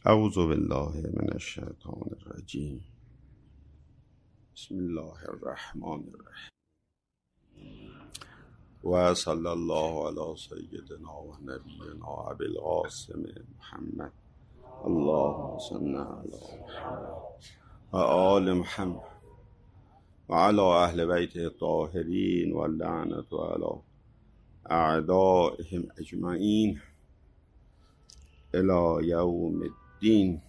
اعوذ بالله من الشیطان الرجیم. بسم الله الرحمن الرحیم و صلی الله علی سیدنا و نبینا ابی القاسم محمد اللهم صل علی محمد و آل محمد و علی اهل بیت الطاهرین و اللعنة علی اعدائهم اجمعین الی یوم الدین.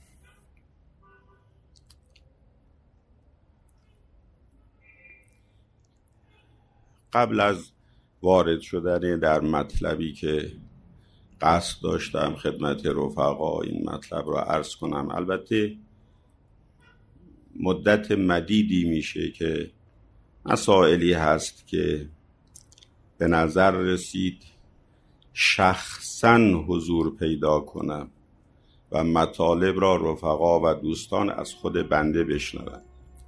قبل از وارد شدن در مطلبی که قصد داشتم خدمت رفقا این مطلب را عرض کنم، البته مدت مدیدی میشه که مسائلی هست که به نظر رسید شخصاً حضور پیدا کنم و مطالب را رفقا و دوستان از خود بنده بشنوند.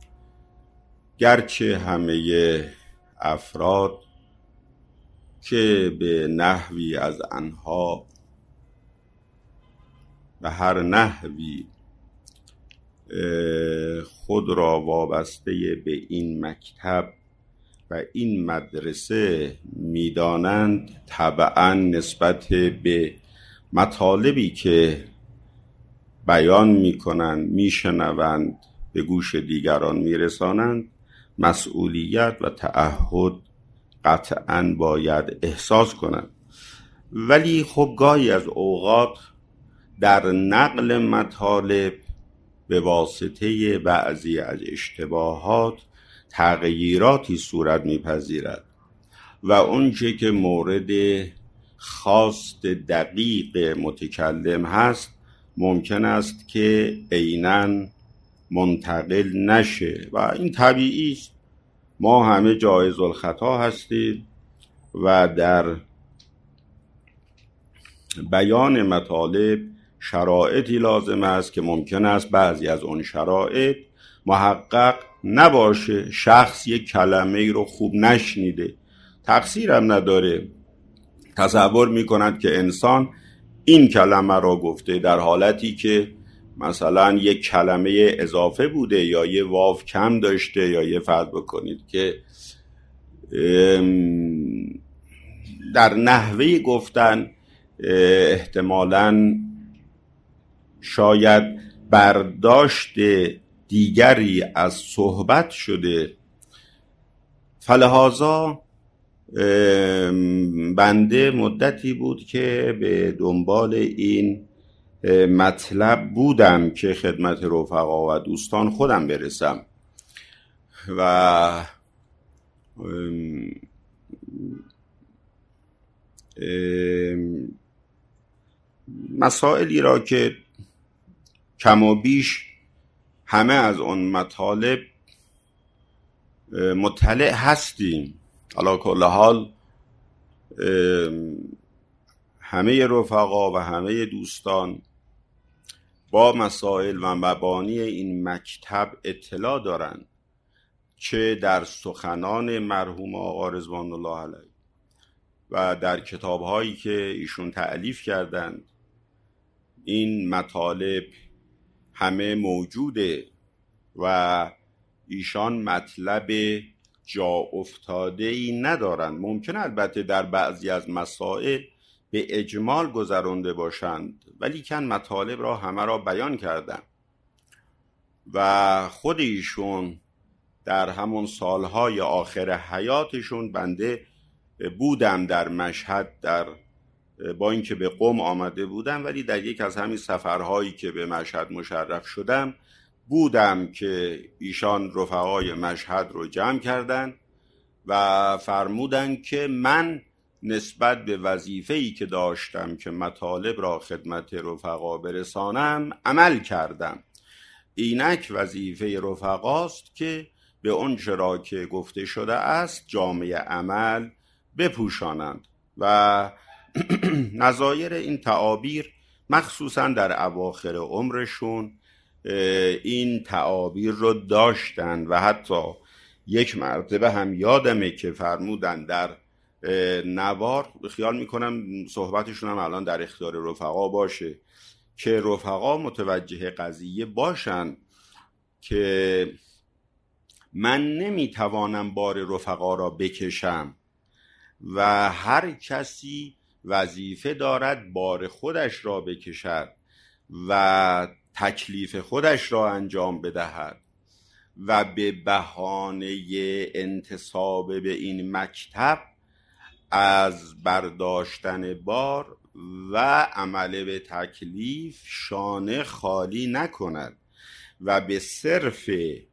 گرچه همه افراد که به نحوی از آنها و هر نحوی خود را وابسته به این مکتب و این مدرسه می‌دانند، طبعاً نسبت به مطالبی که بیان می‌کنند، می‌شنوند، به گوش دیگران می‌رسانند، مسئولیت و تعهد قطعاً باید احساس کنند. ولی خب گاهی از اوقات در نقل مطالب به واسطه بعضی از اشتباهات تغییراتی صورت میپذیرد و اونچه که مورد خواست دقیق متکلم هست ممکن است که عیناً منتقل نشه و این طبیعی است. ما همه جایز الخطا هستیم و در بیان مطالب شرایطی لازم است که ممکن است بعضی از اون شرایط محقق نباشه. شخص یک کلمه رو خوب نشنیده، تقصیرم نداره، تصور میکند که انسان این کلمه را گفته در حالتی که مثلا یک کلمه اضافه بوده یا یه واو کم داشته، یا یه فرض بکنید که در نحوه گفتن احتمالاً شاید برداشت دیگری از صحبت شده. فلهذا بنده مدتی بود که به دنبال این مطلب بودم که خدمت رفقا و دوستان خودم برسم و مسائلی را که کم و بیش همه از اون مطالب مطلع هستیم. علی کل حال همه رفقا و همه دوستان با مسائل و مبانی این مکتب اطلاع دارند، چه در سخنان مرحوم آقا رضوان الله علیه و در کتاب‌هایی که ایشون تألیف کردند. این مطالب همه موجوده و ایشان مطلب جا افتاده‌ای ندارند. ممکن البته در بعضی از مسائل به اجمال گذرانده باشند، ولی کن مطالب را همه را بیان کردند و خود ایشون در همون سالهای آخر حیاتشون، بنده بودم در مشهد، با اینکه به قم آمده بودم ولی در یک از همین سفرهایی که به مشهد مشرف شدم بودم که ایشان رفقای مشهد رو جمع کردند و فرمودند که من نسبت به وظیفه‌ای که داشتم که مطالب را خدمت رفقا برسانم عمل کردم. اینک وظیفه رفقاست که به اون چرا که گفته شده است جامعه عمل بپوشانند و نظایر این تعابیر مخصوصا در اواخر عمرشون این تعابیر رو داشتن و حتی یک مرتبه هم یادمه که فرمودن در نوار، خیال میکنم صحبتشون هم الان در اختیار رفقا باشه، که رفقا متوجه قضیه باشن که من نمیتوانم بار رفقا را بکشم و هر کسی وظیفه دارد بار خودش را بکشد و تکلیف خودش را انجام بدهد و به بهانه انتساب به این مکتب از برداشتن بار و عمل به تکلیف شانه خالی نکند و به صرف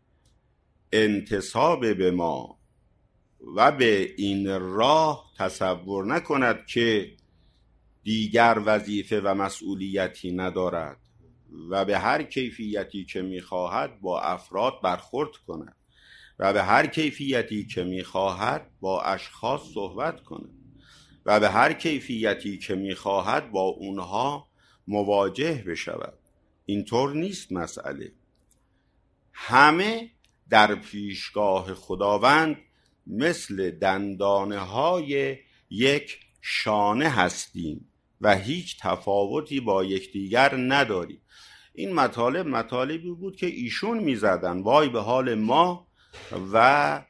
انتساب به ما و به این راه تصور نکند که دیگر وظیفه و مسئولیتی ندارد و به هر کیفیتی که می‌خواهد با افراد برخورد کند و به هر کیفیتی که می‌خواهد با اشخاص صحبت کند و به هر کیفیتی که می‌خواهد با اونها مواجه بشود. اینطور نیست مسئله. همه در پیشگاه خداوند مثل دندانه های یک شانه هستیم و هیچ تفاوتی با یکدیگر نداریم. این مطالبی بود که ایشون میزدن وای به حال ما و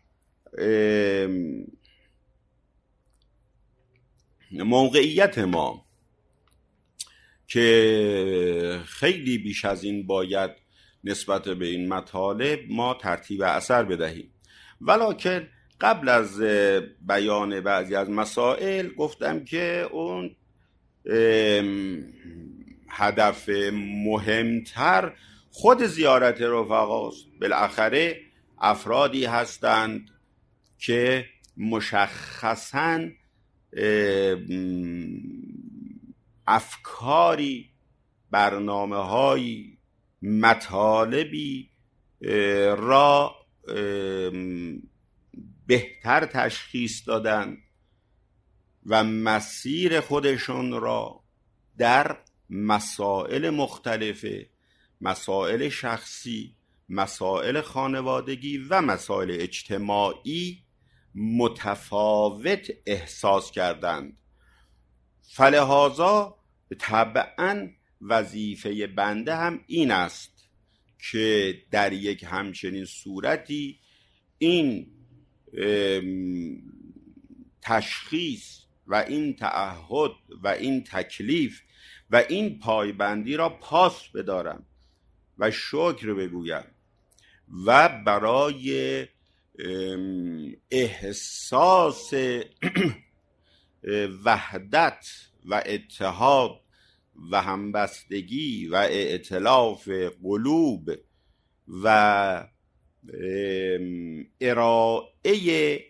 موقعیت ما که خیلی بیش از این باید نسبت به این مطالب ما ترتیب اثر بدهیم. ولکن قبل از بیان بعضی از مسائل گفتم که اون هدف مهمتر خود زیارت رفقاست. بالاخره افرادی هستند که مشخصاً افکاری، برنامه‌هایی، مطالبی را بهتر تشخیص دادن و مسیر خودشون را در مسائل مختلفه، مسائل شخصی، مسائل خانوادگی و مسائل اجتماعی متفاوت احساس کردند. فلهذا طبعاً وظیفه بنده هم این است که در یک همچنین صورتی این تشخیص و این تعهد و این تکلیف و این پایبندی را پاس بدارم و شکر بگویم و برای احساس وحدت و اتحاد و همبستگی و ائتلاف قلوب و ارائه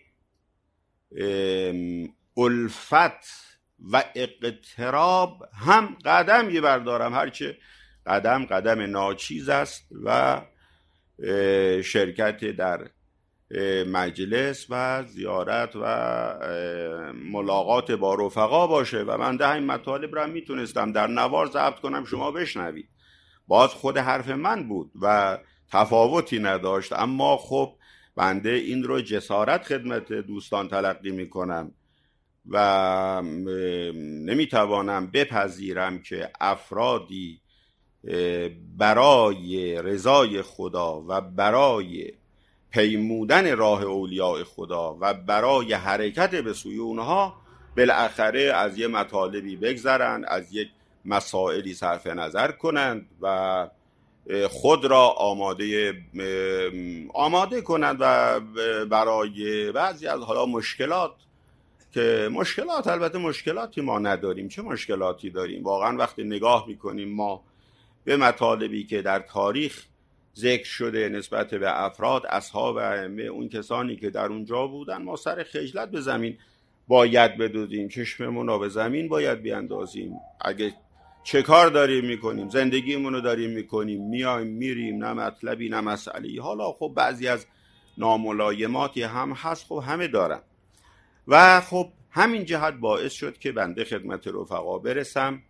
الفت و اقتراب هم قدمی بردارم، هرچه قدم ناچیز است و شرکت در مجلس و زیارت و ملاقات با رفقا باشه و من ده این مطالب را میتونستم در نوار ضبط کنم شما بشنوید، باز خود حرف من بود و تفاوتی نداشت، اما خب بنده این رو جسارت خدمت دوستان تلقی میکنم و نمیتوانم بپذیرم که افرادی برای رضای خدا و برای پیمودن راه اولیاء خدا و برای حرکت به سوی اونها بالاخره از یه مطالبی بگذرند، از یک مسائلی صرف نظر کنند و خود را آماده کنند و برای بعضی از حالا مشکلات، که مشکلات البته مشکلاتی ما نداریم، چه مشکلاتی داریم واقعا وقتی نگاه میکنیم ما به مطالبی که در تاریخ ذکر شده نسبت به افراد، اصحاب ائمه، اون کسانی که در اونجا بودن، ما سر خجلت به زمین باید بدوزیم، چشممون رو به زمین باید بیاندازیم. اگه چه کار داریم میکنیم، زندگیمون رو داریم میکنیم، میایم میریم، نه مطلبی نه مسئله‌ای. حالا خب بعضی از ناملایماتی هم هست، خب همه دارن و خب همین جهت باعث شد که بنده خدمت رفقا برسم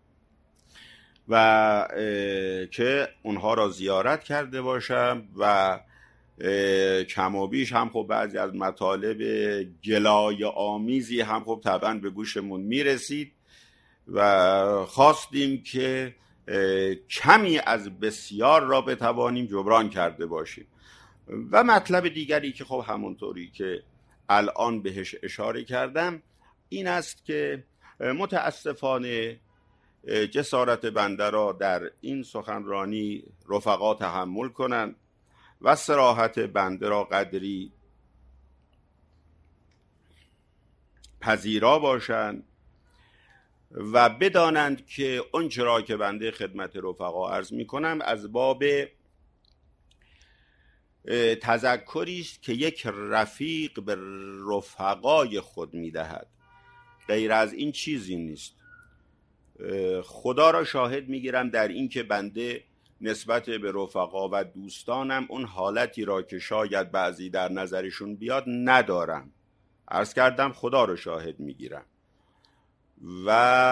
و که اونها را زیارت کرده باشم و کم و بیش هم خب بعضی از مطالب گلای آمیزی هم خب طبعا به گوشمون میرسید و خواستیم که کمی از بسیار را بتوانیم جبران کرده باشیم. و مطلب دیگری که خب همونطوری که الان بهش اشاره کردم این است که متاسفانه جسارت بنده را در این سخنرانی رفقا تحمل کنند و صراحت بنده را قدری پذیرا باشند و بدانند که اون چرا که بنده خدمت رفقا عرض می کنم از باب تذکری است که یک رفیق به رفقای خود می دهد، غیر از این چیزی نیست. خدا را شاهد می گیرم در این که بنده نسبت به رفقا و دوستانم اون حالتی را که شاید بعضی در نظرشون بیاد ندارم. عرض کردم خدا را شاهد می گیرم و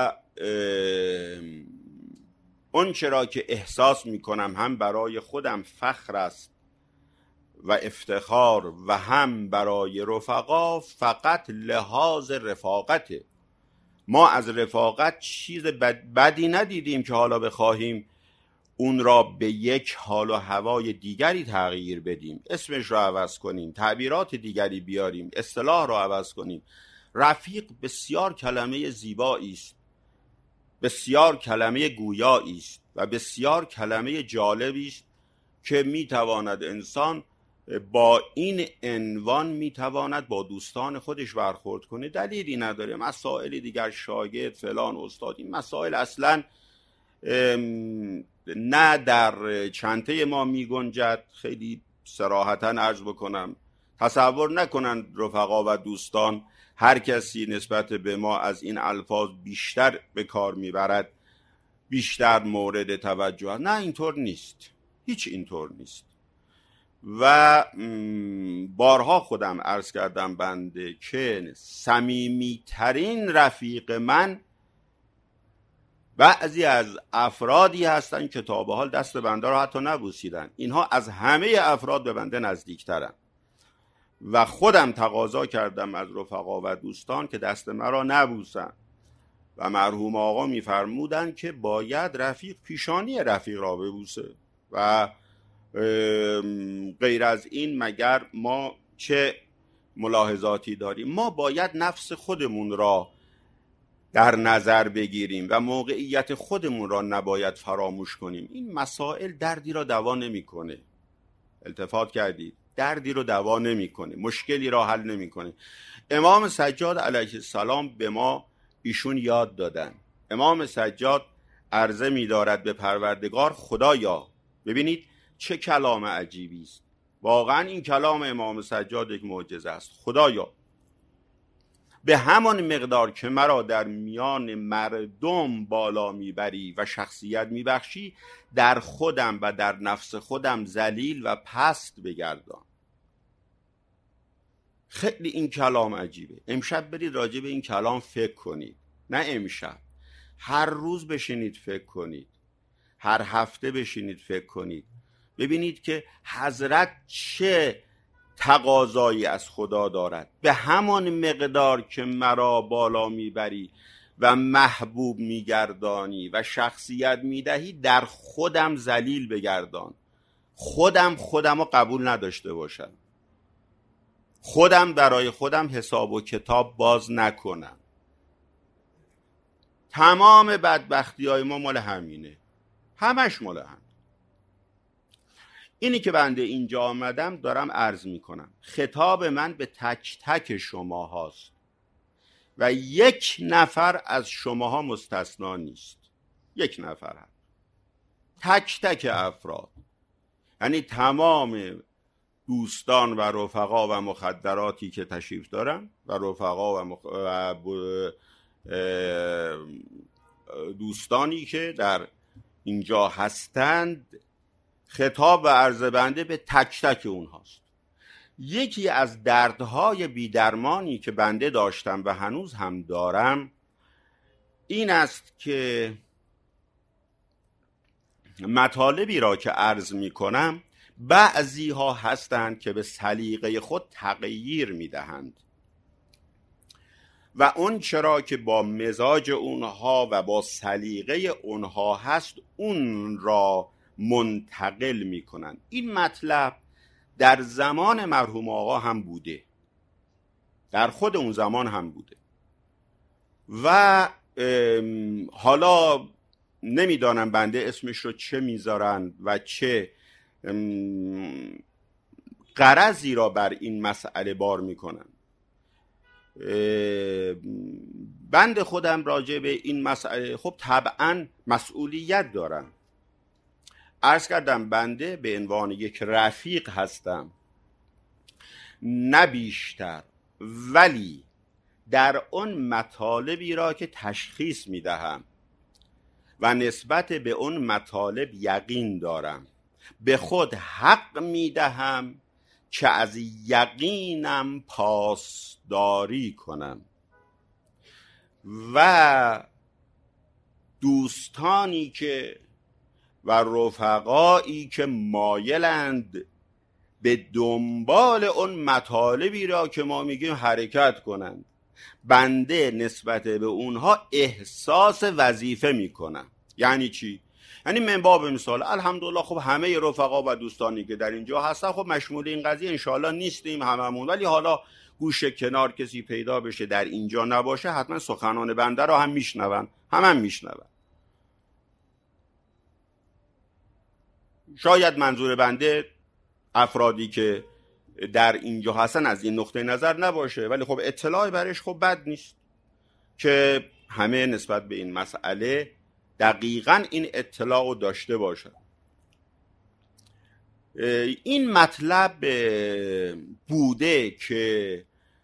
اون چرا که احساس می کنم هم برای خودم فخر است و افتخار و هم برای رفقا فقط لحاظ رفاقته. ما از رفاقت چیز بدی ندیدیم که حالا بخواهیم اون را به یک حال و هوای دیگری تغییر بدیم، اسمش را عوض کنیم، تعبیرات دیگری بیاریم، اصطلاح را عوض کنیم. رفیق بسیار کلمه زیبایی است، بسیار کلمه گویایی است و بسیار کلمه جالبی است که میتواند انسان با این عنوان میتواند با دوستان خودش برخورد کنه. دلیلی نداره. مسائل دیگر شاگرد فلان استاد، این مسائل اصلا نه در چنته ما می گنجد. خیلی صراحتا عرض بکنم تصور نکنند رفقا و دوستان هر کسی نسبت به ما از این الفاظ بیشتر به کار میبرد بیشتر مورد توجه. نه اینطور نیست، هیچ اینطور نیست. و بارها خودم عرض کردم بنده که صمیمیترین رفیق من بعضی از افرادی هستن که تا به حال دست بنده را حتی نبوسیدن. اینها از همه افراد به بنده نزدیکترن و خودم تقاضا کردم از رفقا و دوستان که دست مرا نبوسن و مرحوم آقا میفرمودن که باید رفیق پیشانی رفیق را ببوسه و غیر از این مگر ما چه ملاحظاتی داریم؟ ما باید نفس خودمون را در نظر بگیریم و موقعیت خودمون را نباید فراموش کنیم. این مسائل دردی را دوا نمیکنه. التفات کردید؟ دردی رو دوا نمیکنه، مشکلی را حل نمیکنه. امام سجاد علیه السلام به ما ایشون یاد دادن. امام سجاد عرضه می‌دارد به پروردگار خدایا. ببینید چه کلام عجیبی است. واقعا این کلام امام سجاد یک معجزه است. خدایا به همان مقدار که مرا در میان مردم بالا میبری و شخصیت میبخشی، در خودم و در نفس خودم ذلیل و پست بگردان. خیلی این کلام عجیبه. امشب برید راجع به این کلام فکر کنید. نه امشب، هر روز بشینید فکر کنید، هر هفته بشینید فکر کنید، ببینید که حضرت چه تقاضایی از خدا دارد. به همان مقدار که مرا بالا میبری و محبوب میگردانی و شخصیت میدهی، در خودم ذلیل بگردان. خودم رو قبول نداشته باشم، خودم برای خودم حساب و کتاب باز نکنم. تمام بدبختی های ما مال همینه، همش مال هم. اینی که بنده اینجا آمدم دارم عرض میکنم. خطاب من به تک تک شما هاست و یک نفر از شماها مستثنا نیست. یک نفر هم. تک تک افراد، یعنی تمام دوستان و رفقا و مخدراتی که تشریف دارن و رفقا و دوستانی که در اینجا هستند، خطاب و عرض بنده به تک تک اونهاست. یکی از دردهای بیدرمانی که بنده داشتم و هنوز هم دارم این است که مطالبی را که عرض می کنم بعضی ها هستند که به سلیقه خود تغییر می دهند و اون چرا که با مزاج اونها و با سلیقه اونها هست اون را منتقل میکنن. این مطلب در زمان مرحوم آقا هم بوده، در خود اون زمان هم بوده و حالا نمیدانم بنده اسمش رو چه میذارن و چه غرضی را بر این مسئله بار میکنن. بنده خودم راجع به این مسئله خب طبعا مسئولیت دارم. عرض کردم بنده به عنوان یک رفیق هستم، نه بیشتر، ولی در اون مطالبی را که تشخیص میدهم و نسبت به اون مطالب یقین دارم به خود حق میدهم که از یقینم پاسداری کنم و دوستانی که و رفقایی که مایلند به دنبال اون مطالبی را که ما میگیم حرکت کنند، بنده نسبت به اونها احساس وظیفه میکنم. یعنی چی؟ یعنی من باب مثال الحمدلله خب همه رفقا و دوستانی که در اینجا هستن خب مشمول این قضیه انشاءالله نیستیم هممون، ولی حالا گوشه کنار کسی پیدا بشه در اینجا نباشه حتما سخنان بنده را هم میشنون، هم میشنون. شاید منظور بنده افرادی که در اینجا هستن از این نقطه نظر نباشه، ولی خب اطلاع برش خب بد نیست که همه نسبت به این مسئله دقیقاً این اطلاع رو داشته باشن. این مطلب بوده که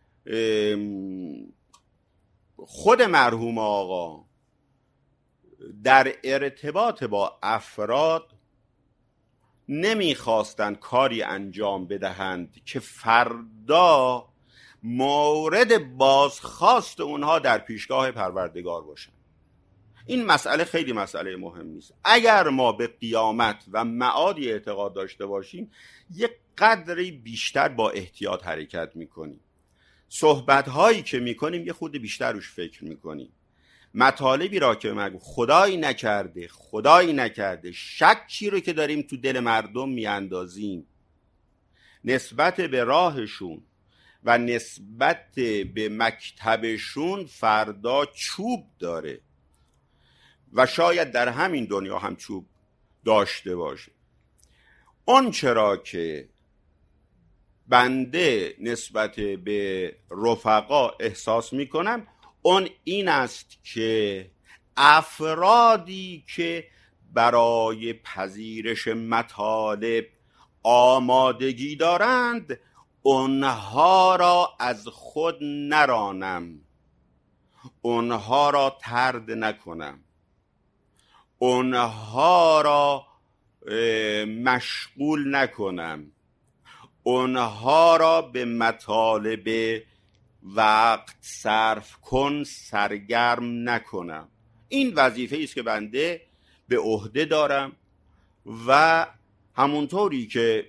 خود مرحوم آقا در ارتباط با افراد نمیخواستند کاری انجام بدهند که فردا مورد بازخواست اونها در پیشگاه پروردگار باشند. این مسئله خیلی مسئله مهمی است. اگر ما به قیامت و معادی اعتقاد داشته باشیم یک قدری بیشتر با احتیاط حرکت میکنیم، صحبت‌هایی که میکنیم یه خود بیشتر روش فکر میکنیم، مطالبی را که مگو خدایی نکرده شکی رو که داریم تو دل مردم میاندازیم نسبت به راهشون و نسبت به مکتبشون فردا چوب داره و شاید در همین دنیا هم چوب داشته باشه. اون چرا که بنده نسبت به رفقا احساس میکنم اون این است که افرادی که برای پذیرش مطالب آمادگی دارند اونها را از خود نرانم، اونها را طرد نکنم، اونها را مشغول نکنم، اونها را به مطالب وقت صرف کن سرگرم نکنم. این وظیفه است که بنده به عهده دارم و همونطوری که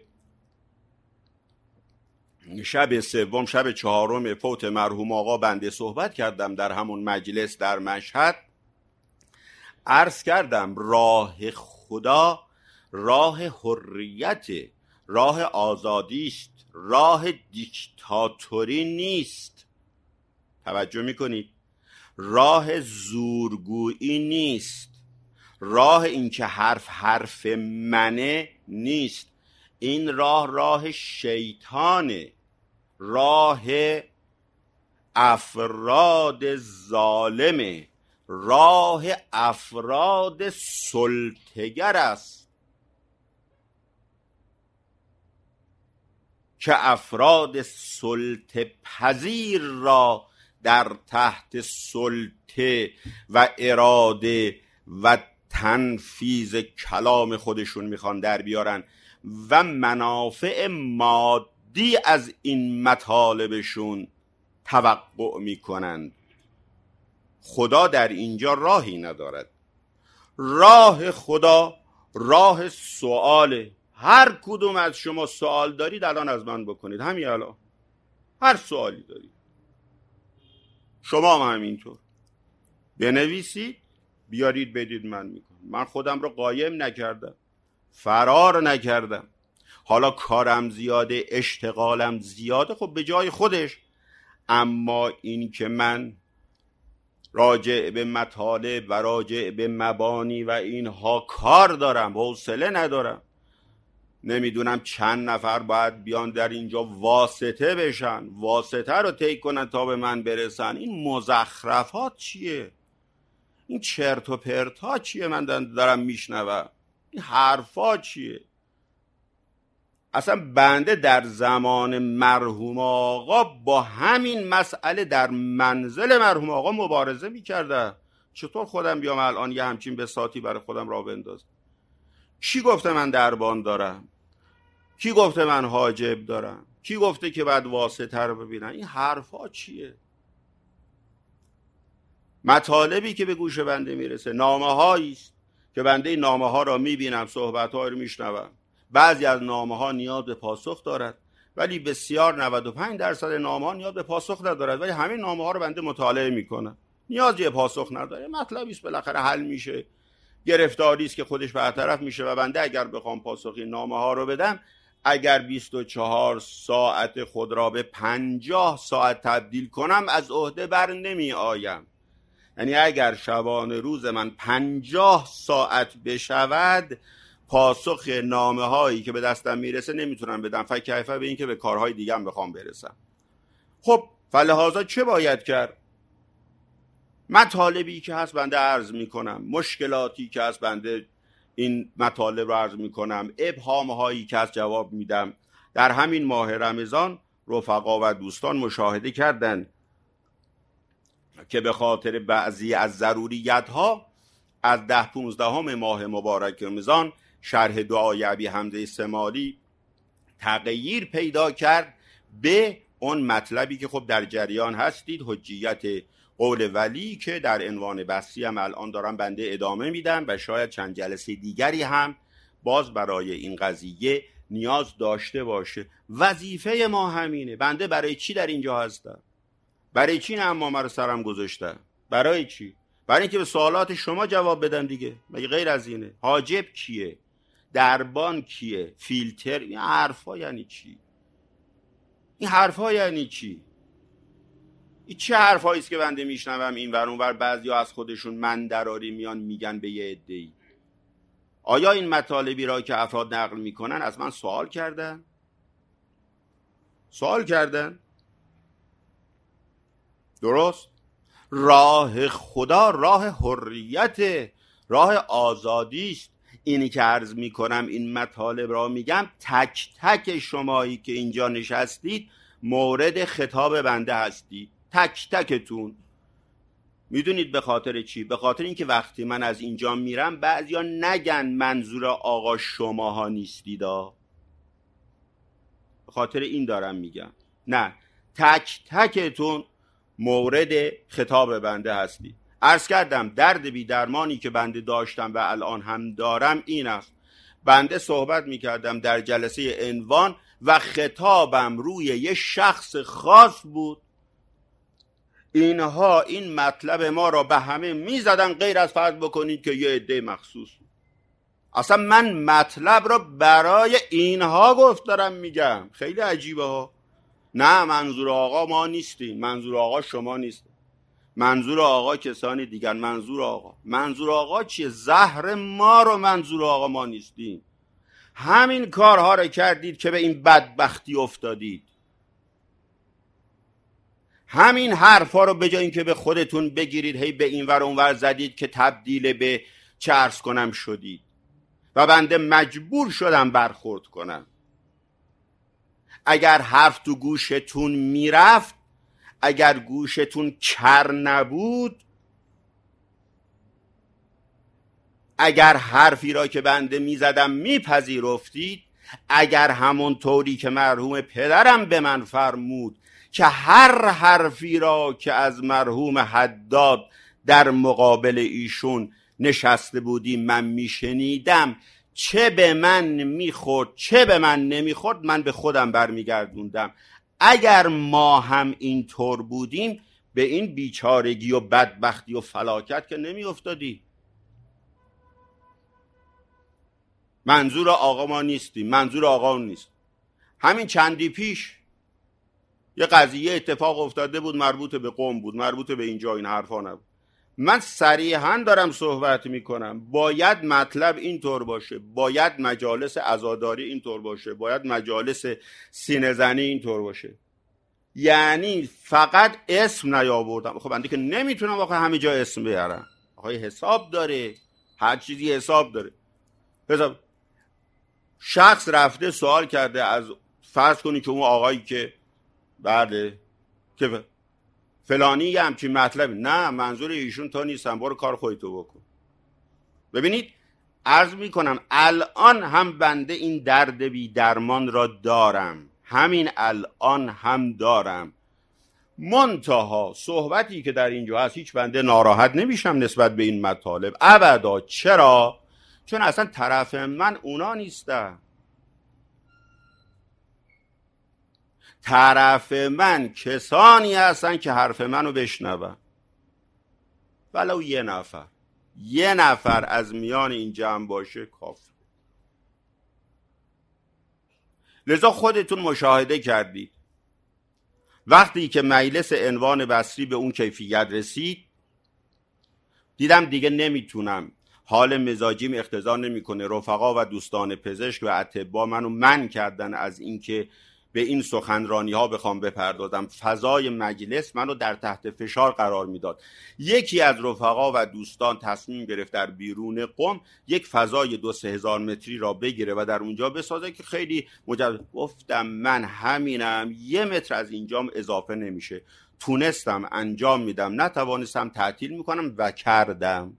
شب سوم شب چهارم فوت مرحوم آقا بنده صحبت کردم در همون مجلس در مشهد، عرض کردم راه خدا راه حریت، راه آزادی است، راه دیکتاتوری نیست. توجه میکنید؟ راه زورگویی نیست، راه اینکه حرف منه نیست. این راه شیطانه، راه افراد ظالمه، راه افراد سلطه‌گر است که افراد سلطه پذیر را در تحت سلطه و اراده و تنفیذ کلام خودشون میخوان در بیارن و منافع مادی از این مطالبشون توقع میکنند. خدا در اینجا راهی ندارد. راه خدا راه سؤاله. هر کدوم از شما سوال دارید الان از من بکنید، همین الان هر سوالی دارید. شما هم همینطور بنویسید، بیارید بدید من میکنم. من خودم رو قایم نکردم، فرار نکردم. حالا کارم زیاده، اشتغالم زیاده، خب به جای خودش، اما این که من راجع به مطالب و راجع به مبانی و اینها کار دارم، حوصله ندارم، نمیدونم چند نفر باید بیان در اینجا واسطه بشن، واسطه رو طی کنن تا به من برسن، این مزخرفات چیه؟ این چرت و پرتا چیه من دارم میشنوم؟ این حرفا چیه؟ اصلا بنده در زمان مرحوم آقا با همین مسئله در منزل مرحوم آقا مبارزه میکردم. چطور خودم بیام الان یه همچین بساطی برای خودم راه بندازم؟ کی گفته من دربان دارم؟ کی گفته من حاجب دارم؟ کی گفته که بعد واسطه رو ببینن؟ این حرفا چیه؟ مطالبی که به گوش بنده میرسه نامه هاییست که بنده این نامه ها را میبینم، صحبت ها رو میشنوم. بعضی از نامه ها نیاز به پاسخ دارد، ولی بسیار 95% نامه ها نیاز به پاسخ ندارد، ولی همین نامه ها رو بنده مطالعه میکنم، نیازی به پاسخ نداره. مطلبی است بالاخره حل میشه، گرفتاری است که خودش برطرف میشه و بنده اگر بخوام پاسخ این نامه ها رو بدم، اگر 24 ساعت خود را به 50 ساعت تبدیل کنم از عهده بر نمی آیم. یعنی اگر شبانه روز من 50 ساعت بشود، پاسخ نامه هایی که به دستم میرسه نمیتونم بدم، فکیفه به این که به کارهای دیگه هم بخوام برسم. خب فلحاظا چه باید کرد؟ مطالبی که هست بنده عرض میکنم، مشکلاتی که هست بنده این مطالب رو عرض میکنم، ابهام هایی که هست جواب میدم. در همین ماه رمضان رفقا و دوستان مشاهده کردن که به خاطر بعضی از ضروریت ها از 10-15 ماه مبارک رمضان شرح دعای ابی حمزه سمالی تغییر پیدا کرد به اون مطلبی که خب در جریان هستید، حجیت قول ولی، که در عنوان بحثی هم الان دارم بنده ادامه میدم و شاید چند جلسه دیگری هم باز برای این قضیه نیاز داشته باشه. وظیفه ما همینه. بنده برای چی در اینجا هستم؟ برای چی نعمامه رو سرم گذاشتم؟ برای چی؟ برای اینکه به سوالات شما جواب بدم دیگه، مگه غیر از اینه؟ حاجب کیه؟ دربان کیه؟ فیلتر؟ این حرفا یعنی چی؟ این حرفا یعنی چی؟ این چه حرفایی است که بنده میشنوم این ور اون ور؟ بعضیا از خودشون من دراری میان میگن به یه عده‌ای. آیا این مطالبی را که افراد نقل میکنن از من سوال کردن؟ سوال کردن؟ درست؟ راه خدا راه حریت، راه آزادی است. اینی که عرض میکنم، این مطالب را میگم، تک تک شمایی که اینجا نشستید مورد خطاب بنده هستید، تک تکتون. میدونید به خاطر چی؟ به خاطر اینکه وقتی من از اینجا میرم بعضیا نگن منظور آقا شماها نیستیدا. به خاطر این دارم میگم، نه، تک تکتون مورد خطاب بنده هستید. عرض کردم درد بی درمانی که بنده داشتم و الان هم دارم این است. بنده صحبت میکردم در جلسه عنوان و خطابم روی یه شخص خاص بود. اینها این مطلب ما را به همه میزدن غیر از فرض بکنید که یه عده مخصوص. اصلا من مطلب را برای اینها گفت دارم میگم. خیلی عجیبه ها. نه، منظور آقا ما نیستیم، منظور آقا شما نیست، منظور آقا کسانی دیگر. منظور آقا چیه؟ زهر ما رو منظور آقا ما نیستیم. همین کارها رو کردید که به این بدبختی افتادید. همین حرفا رو به جای اینکه به خودتون بگیرید هی به این ور اون ور زدید که تبدیل به چه عرض کنم شدید و بنده مجبور شدم برخورد کنم. اگر حرف تو گوشتون میرفت، اگر گوشتون کر نبود، اگر حرفی را که بنده میزدم میپذیرفتید، اگر همون طوری که مرحوم پدرم به من فرمود که هر حرفی را که از مرحوم حداد در مقابل ایشون نشسته بودیم من میشنیدم، چه به من میخورد چه به من نمیخورد، من به خودم برمیگردوندم. اگر ما هم اینطور بودیم به این بیچارگی و بدبختی و فلاکت که نمی افتادی. منظور آقا ما نیستیم، منظور آقا اون نیست. همین چندی پیش یه قضیه اتفاق افتاده بود، مربوط به قم بود، مربوط به اینجا، این حرفا نبود. من صریحا دارم صحبت میکنم، باید مطلب اینطور باشه، باید مجالس عزاداری اینطور باشه، باید مجالس سینه زنی اینطور باشه. یعنی فقط اسم نیاوردم. خب بنده که نمیتونم واقعا همه جا اسم بیارم. آقای حساب داره، هر چیزی حساب داره. حساب شخص رفته سوال کرده از، فرض کنی که اون آقایی که بله که فلانی همچین مطلبی، نه منظور ایشون تو نیستم، برو کار خودتو بکن. ببینید عرض میکنم الان هم بنده این درد بی درمان را دارم، همین الان هم دارم. منتها صحبتی که در اینجا هست، هیچ بنده ناراحت نمیشم نسبت به این مطالب ابدا. چرا؟ چون اصلا طرف من اونا نیستن. طرف من کسانی هستن که حرف منو بشنون، ولو یه نفر از میان این جمع باشه کافی. لذا خودتون مشاهده کردید وقتی که مجلس عنوان بصری به اون کیفیت رسید، دیدم دیگه نمیتونم، حال مزاجیم اقتضا نمیکنه. رفقا و دوستان پزشک و اطباء منو منع کردن از اینکه به این سخنرانی ها بخوام بپردازم. فضای مجلس منو در تحت فشار قرار میداد. یکی از رفقا و دوستان تصمیم گرفت در بیرون قم یک فضای 2-3 هزار متری را بگیره و در اونجا بسازه که خیلی مجرد. گفتم من همینم، 1 متر از اینجام اضافه نمیشه. تونستم انجام میدم، نتوانستم تعطیل میکنم و کردم.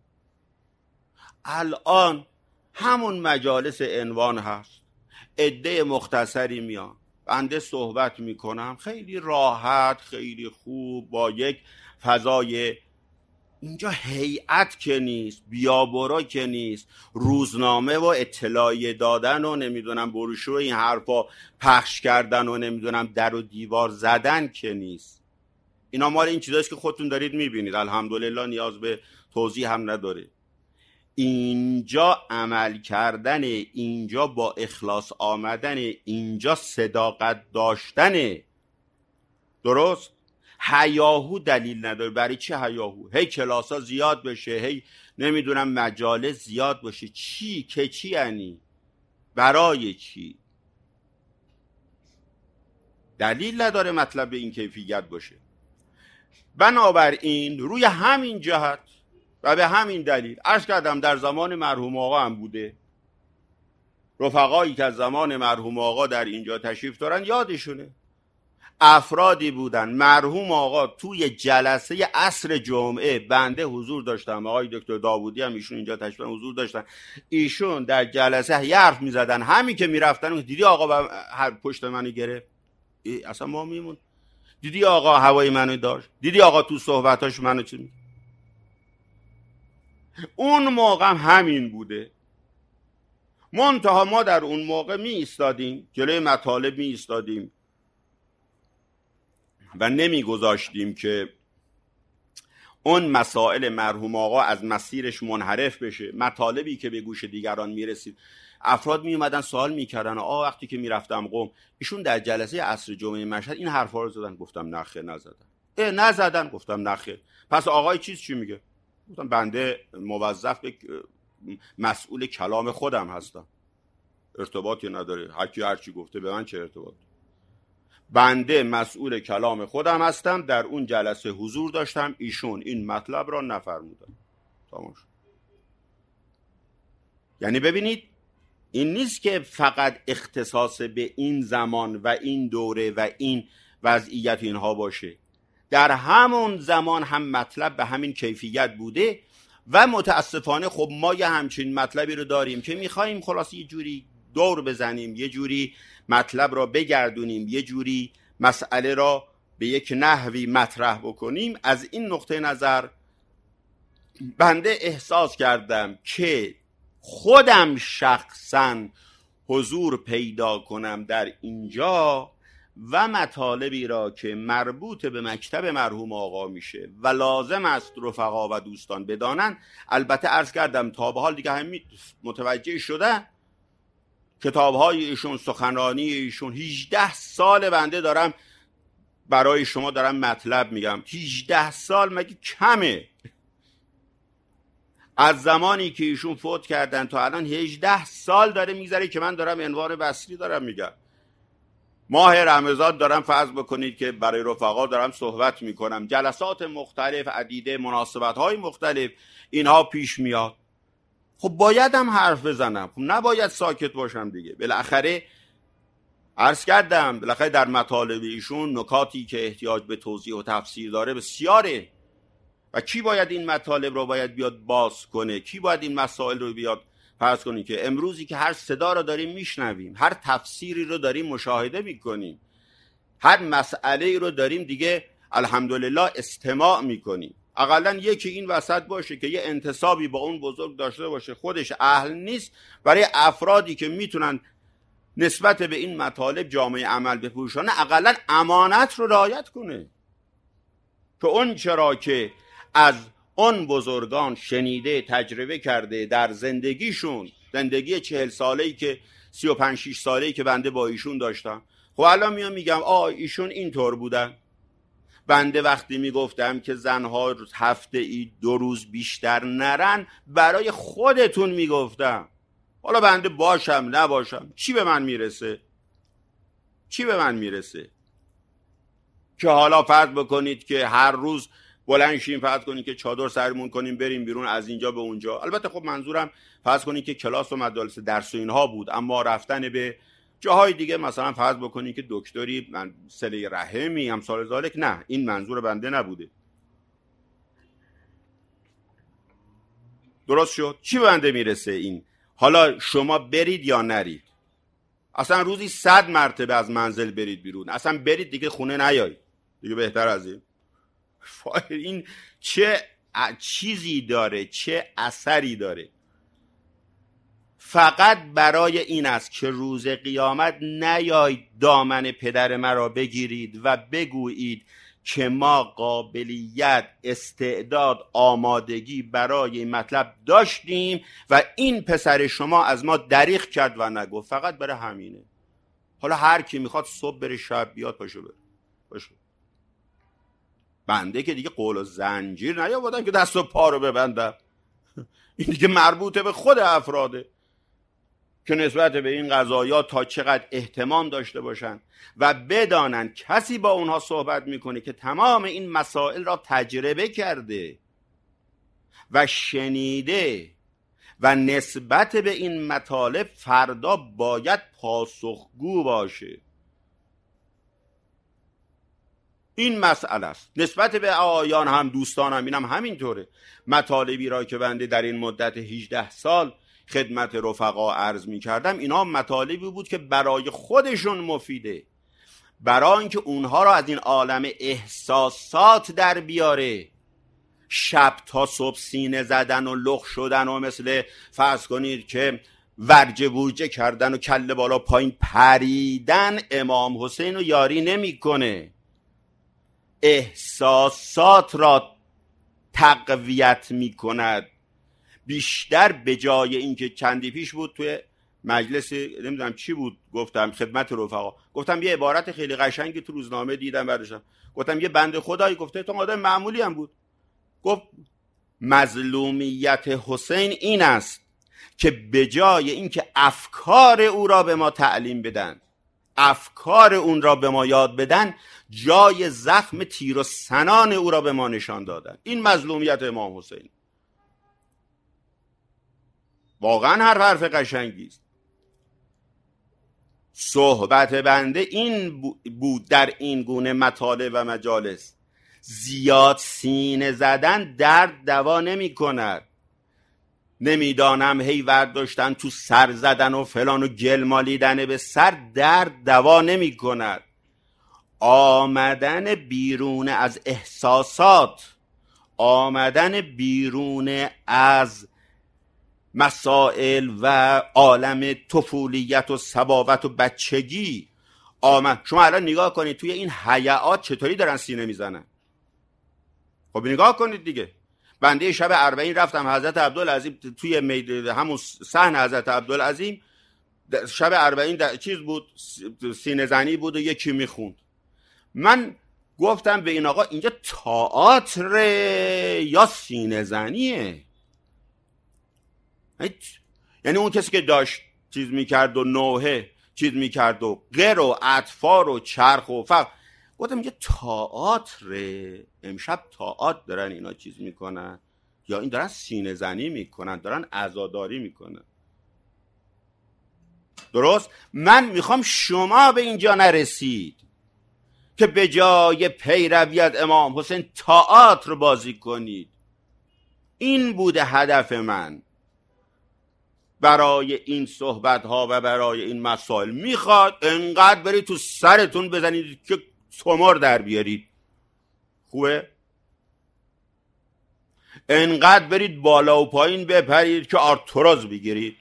الان همون مجالس عنوان هست، عده مختصری میان، بنده صحبت میکنم خیلی راحت، خیلی خوب، با یک فضای. اینجا هیئت که نیست، بیابرا که نیست، روزنامه و اطلاعیه دادن و نمیدونم بروشور این حرفا پخش کردن و نمیدونم در و دیوار زدن که نیست. اینا مال این چیزاست که خودتون دارید میبینید، الحمدلله نیاز به توضیح هم نداره. اینجا عمل کردن، اینجا با اخلاص آمدن، اینجا صداقت داشتن. درست؟ هیاهو دلیل نداره. برای چه هیاهو؟ هی کلاسا زیاد بشه، هی نمیدونم مجالس زیاد باشه. چی؟ که چی یعنی؟ برای چی؟ دلیل نداره مطلب به این کیفیت باشه. بنابراین روی همین جهت و به همین دلیل عرض کردم در زمان مرحوم آقا هم بوده. رفقایی که از زمان مرحوم آقا در اینجا تشریف دارن یادشونه، افرادی بودن. مرحوم آقا توی جلسه عصر جمعه بنده حضور داشتم، آقای دکتر داوودی هم ایشون اینجا تشریف حضور داشتن. ایشون در جلسه یه حرف میزدن، همین که میرفتن دیدی آقا پشت منو گرفت، اصلا ما میمون. دیدی آقا هوای منو داشت، دیدی آقا تو صحبتاش منو چی. اون موقع همین بوده. منتها ما در اون موقع می ایستادیم جلوی مطالب، می ایستادیم و نمی گذاشتیم که اون مسائل مرحوم آقا از مسیرش منحرف بشه. مطالبی که به گوش دیگران می رسید، افراد می اومدن سوال می کردن وقتی که می رفتم قم ایشون در جلسه عصر جمعه مشهد این حرفا رو زدن. گفتم نخیر نزدن. نزدن. گفتم نخیر. پس آقای چی میگه؟ گفتم بنده موظف به مسئول کلام خودم هستم، ارتباطی نداره هر کی هر چی گفته، به من چه ارتباط. بنده مسئول کلام خودم هستم. در اون جلسه حضور داشتم، ایشون این مطلب را نفرمودن. تمام شد. یعنی ببینید این نیست که فقط اختصاص به این زمان و این دوره و این وضعیت اینها باشه. در همون زمان هم مطلب به همین کیفیت بوده و متاسفانه خب ما یه همچین مطلبی رو داریم که میخواییم خلاص یه جوری دور بزنیم، یه جوری مطلب را بگردونیم، یه جوری مسئله را به یک نحوی مطرح بکنیم. از این نقطه نظر بنده احساس کردم که خودم شخصا حضور پیدا کنم در اینجا و مطالبی را که مربوط به مکتب مرحوم آقا میشه و لازم است رفقا و دوستان بدانن. البته عرض کردم تا به حال دیگه همین متوجه شده کتاب‌های ایشون، سخنرانی ایشون، 18 سال بنده دارم برای شما دارم مطلب میگم. 18 سال مگه کمه؟ از زمانی که ایشون فوت کردن تا الان 18 سال داره میگذره که من دارم عنوان بصری دارم میگم. ماه رمضان دارم فرض بکنید که برای رفقا دارم صحبت میکنم، جلسات مختلف، عدیده مناسبت‌های مختلف اینها پیش میاد. خب بایدم حرف بزنم، خب نباید ساکت باشم دیگه. بالاخره عرض کردم بالاخره در مطالب ایشون نکاتی که احتیاج به توضیح و تفسیر داره بسیاره و کی باید این مطالب رو باید بیاد باز کنه، کی باید این مسائل رو بیاد فرض کنید که امروزی که هر صدا رو داریم میشنویم، هر تفسیری رو داریم مشاهده میکنیم، هر مسئله رو داریم دیگه الحمدلله استماع میکنیم، اقلا یکی این وسط باشه که یه انتسابی با اون بزرگ داشته باشه خودش اهل نیست برای افرادی که میتونن نسبت به این مطالب جامعه عمل بپوشانه اقلا امانت رو رعایت کنه که اون چرا که از اون بزرگان شنیده تجربه کرده در زندگیشون، زندگی 40 ساله‌ای که 35-6 ساله‌ای که بنده با ایشون داشتم. خب الان میگم ایشون اینطور بودن. بنده وقتی میگفتم که زنها هفته ای 2 روز بیشتر نرن برای خودتون میگفتم. حالا بنده باشم نباشم چی به من میرسه؟ چی به من میرسه؟ که حالا فرض بکنید که هر روز بلند شیم فرض کنید که چادر سرمون کنیم بریم بیرون از اینجا به اونجا. البته خب منظورم فرض کنید که کلاس و مدارس درس و اینها بود، اما رفتن به جاهای دیگه مثلا فرض بکنید که دکتری من صله رحمی امثال ذالک، نه این منظور بنده نبوده. درست شد؟ چی به بنده میرسه این؟ حالا شما برید یا نرید، اصلا روزی 100 مرتبه از منزل برید بیرون، اصلا برید دیگه خونه نیایید دیگه، بهتر از این چه چیزی داره، چه اثری داره؟ فقط برای این است که روز قیامت نیایید دامن پدر مرا بگیرید و بگویید که ما قابلیت، استعداد، آمادگی برای این مطلب داشتیم و این پسر شما از ما دریغ کرد و نگفت. فقط برای همینه. حالا هر کی میخواد صبح بره شب بیاد پاشو بره پاشو. بنده که دیگه قول و زنجیر نیاوردم که دست و پا رو ببندم. این دیگه مربوطه به خود افراده که نسبت به این قضایا تا چقدر اهتمام داشته باشن و بدانن کسی با اونها صحبت میکنه که تمام این مسائل را تجربه کرده و شنیده و نسبت به این مطالب فردا باید پاسخگو باشه. این مسئله است. نسبت به آیان هم دوستانم اینم همینطوره. مطالبی را که بنده در این مدت 18 سال خدمت رفقا عرض می کردم، اینا مطالبی بود که برای خودشون مفیده، برای اینکه اونها را از این عالم احساسات در بیاره. شب تا صبح سینه زدن و لخ شدن و مثل فرض کنید که ورجه بورجه کردن و کله بالا پایین پریدن امام حسین رو یاری نمی کنه. احساسات را تقویت می کند بیشتر، به جای اینکه چندی پیش بود توی مجلس نمیدونم چی بود گفتم خدمت رفقا، گفتم یه عبارت خیلی قشنگی تو روزنامه دیدم برداشتم، گفتم یه بنده خدایی گفته تو آدم معمولی هم بود، گفت مظلومیت حسین این است که به جای اینکه افکار او را به ما تعلیم بدن، افکار اون را به ما یاد بدن، جای زخم تیر و سنان او را به ما نشان دادن. این مظلومیت امام حسین. واقعا حرف قشنگی است. صحبت بنده این بود در این گونه مطالب و مجالس. زیاد سینه زدن درد دوا نمی کند. نمیدانم هی ورداشتن تو سر زدن و فلان و گل مالیدن به سر درد دوا نمی کند. آمدن بیرون از احساسات، آمدن بیرون از مسائل و عالم طفولیت و صباوت و بچگی، آمد. شما الان نگاه کنید توی این هیئات چطوری دارن سینه میزنن. خب نگاه کنید دیگه. بنده شب 40 رفتم حضرت عبدالعظیم توی همون صحن حضرت عبدالعظیم، شب 40 چیز بود، سینه زنی بود و یکی میخوند. من گفتم به این آقا اینجا تئاتر یا سینه زنیه؟ یعنی اون کسی که داشت چیز میکرد و نوحه چیز میکرد و غیر و اطفار و چرخ و فق، گفتم میگه تئاتر، امشب تئاتر دارن اینا چیز میکنن یا این دارن سینه زنی میکنن، دارن عزاداری میکنن؟ درست؟ من میخوام شما به اینجا نرسید که به جای پیروی از امام حسین تئاتر بازی کنید. این بوده هدف من برای این صحبت ها و برای این مسائل. میخواد انقدر برید تو سرتون بزنید که تومور در بیارید، خوبه؟ انقدر برید بالا و پایین بپرید که آرتروز بگیرید.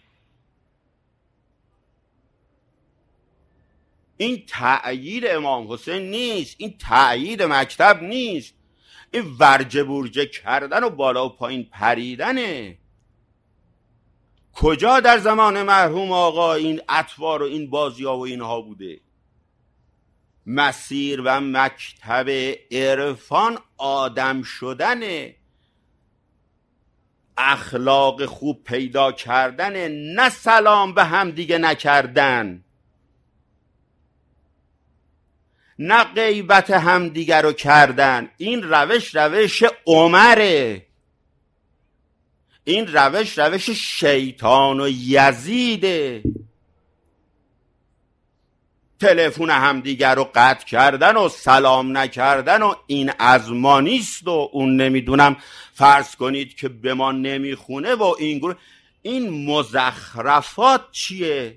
این تأیید امام حسین نیست، این تأیید مکتب نیست، این ورجه برجه کردن و بالا و پایین پریدنه. کجا در زمان مرحوم آقا این اطوار و این بازی ها و اینها بوده؟ مسیر و مکتب عرفان آدم شدنه، اخلاق خوب پیدا کردن، نه سلام به هم دیگه نکردن، نه غیبت هم دیگه رو کردن. این روش عمره، این روش شیطان و یزیده. تلفن همدیگر رو قطع کردن و سلام نکردن و این از ما نیست و اون نمیدونم فرض کنید که به ما نمیخونه و این گروه. این مزخرفات چیه؟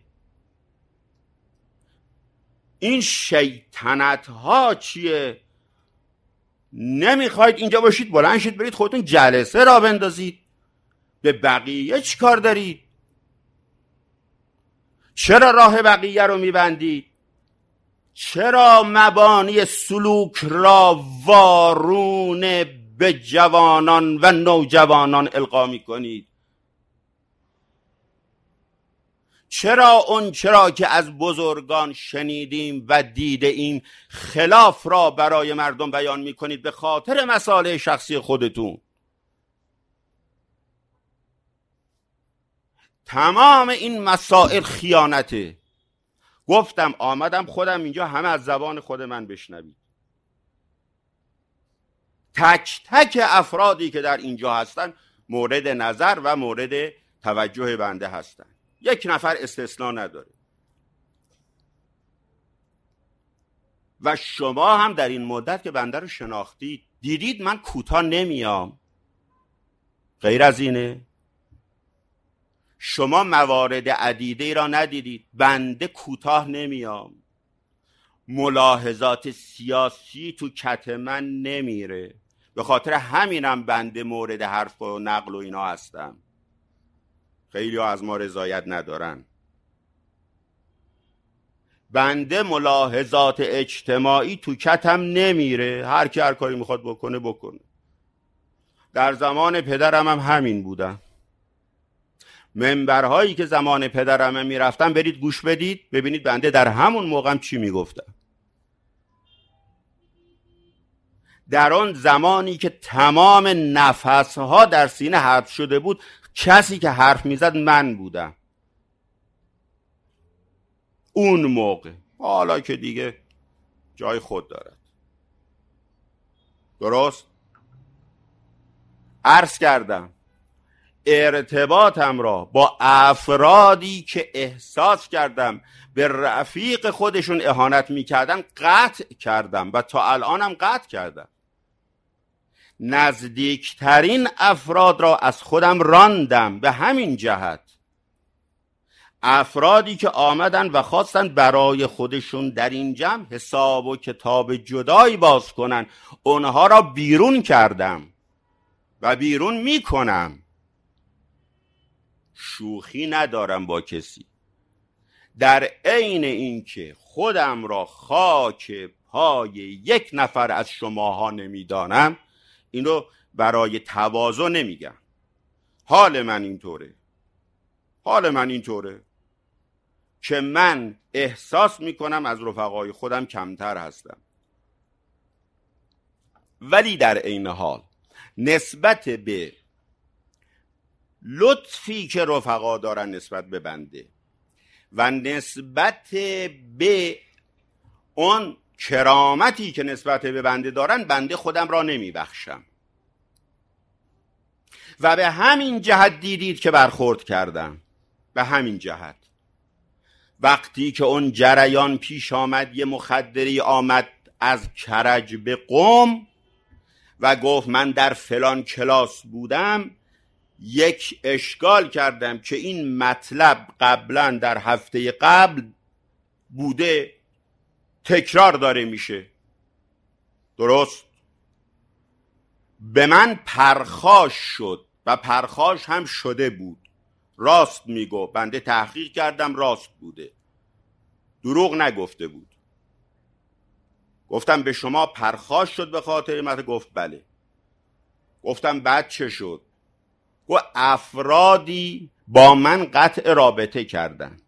این شیطنت ها چیه؟ نمیخواید اینجا باشید، بلند شید برید خودتون جلسه را بندازید. به بقیه چی کار دارید؟ چرا راه بقیه رو میبندید؟ چرا مبانی سلوک را وارون به جوانان و نوجوانان القا میکنید؟ چرا که از بزرگان شنیدیم و دیده ایم خلاف را برای مردم بیان میکنید به خاطر مصالح شخصی خودتون؟ تمام این مسائل خیانته. گفتم آمدم خودم اینجا همه از زبان خود من بشنوید. تک تک افرادی که در اینجا هستن مورد نظر و مورد توجه بنده هستن، یک نفر استثناء نداره. و شما هم در این مدت که بنده رو شناختید دیدید من کوتاه نمیام. غیر از اینه؟ شما موارد عدیده را ندیدید، بنده کوتاه نمیام. ملاحظات سیاسی تو کت من نمیره، به خاطر همینم بنده مورد حرف و نقل و اینا هستم. خیلی ها از ما رضایت ندارن. بنده ملاحظات اجتماعی تو کتم نمیره، هر کی هر کاری میخواد بکنه. در زمان پدرم هم همین بودم. منبرهایی که زمان پدرم میرفتم برید گوش بدید ببینید بنده در همون موقعم چی میگفتم. در آن زمانی که تمام نفسها در سینه حبس شده بود، کسی که حرف میزد من بودم. اون موقع، حالا که دیگه جای خود دارد. درست؟ عرض کردم ارتباطم را با افرادی که احساس کردم به رفیق خودشون اهانت میکردن قطع کردم و تا الانم قطع کردم. نزدیکترین افراد را از خودم راندم به همین جهت. افرادی که آمدن و خواستن برای خودشون در این جمع حساب و کتاب جدایی باز کنن، اونها را بیرون کردم و بیرون میکنم. شوخی ندارم با کسی. در عین اینکه خودم را خاک پای یک نفر از شماها نمیدانم، اینو برای تواضع نمیگم. حال من اینطوره که من احساس میکنم از رفقای خودم کمتر هستم، ولی در عین حال نسبت به لطفی که رفقا دارن نسبت به بنده و نسبت به اون کرامتی که نسبت به بنده دارن، بنده خودم را نمیبخشم. و به همین جهت دیدید که برخورد کردم. به همین جهت وقتی که اون جریان پیش آمد، یه مخدری آمد از کرج به قم و گفت من در فلان کلاس بودم، یک اشکال کردم که این مطلب قبلا در هفته قبل بوده، تکرار داره میشه. درست؟ به من پرخاش شد و پرخاش هم شده بود. راست میگو، بنده تحقیق کردم، راست بوده، دروغ نگفته بود. گفتم به شما پرخاش شد به خاطر من؟ گفت بله. گفتم بعد چه شد؟ گفت افرادی با من قطع رابطه کردند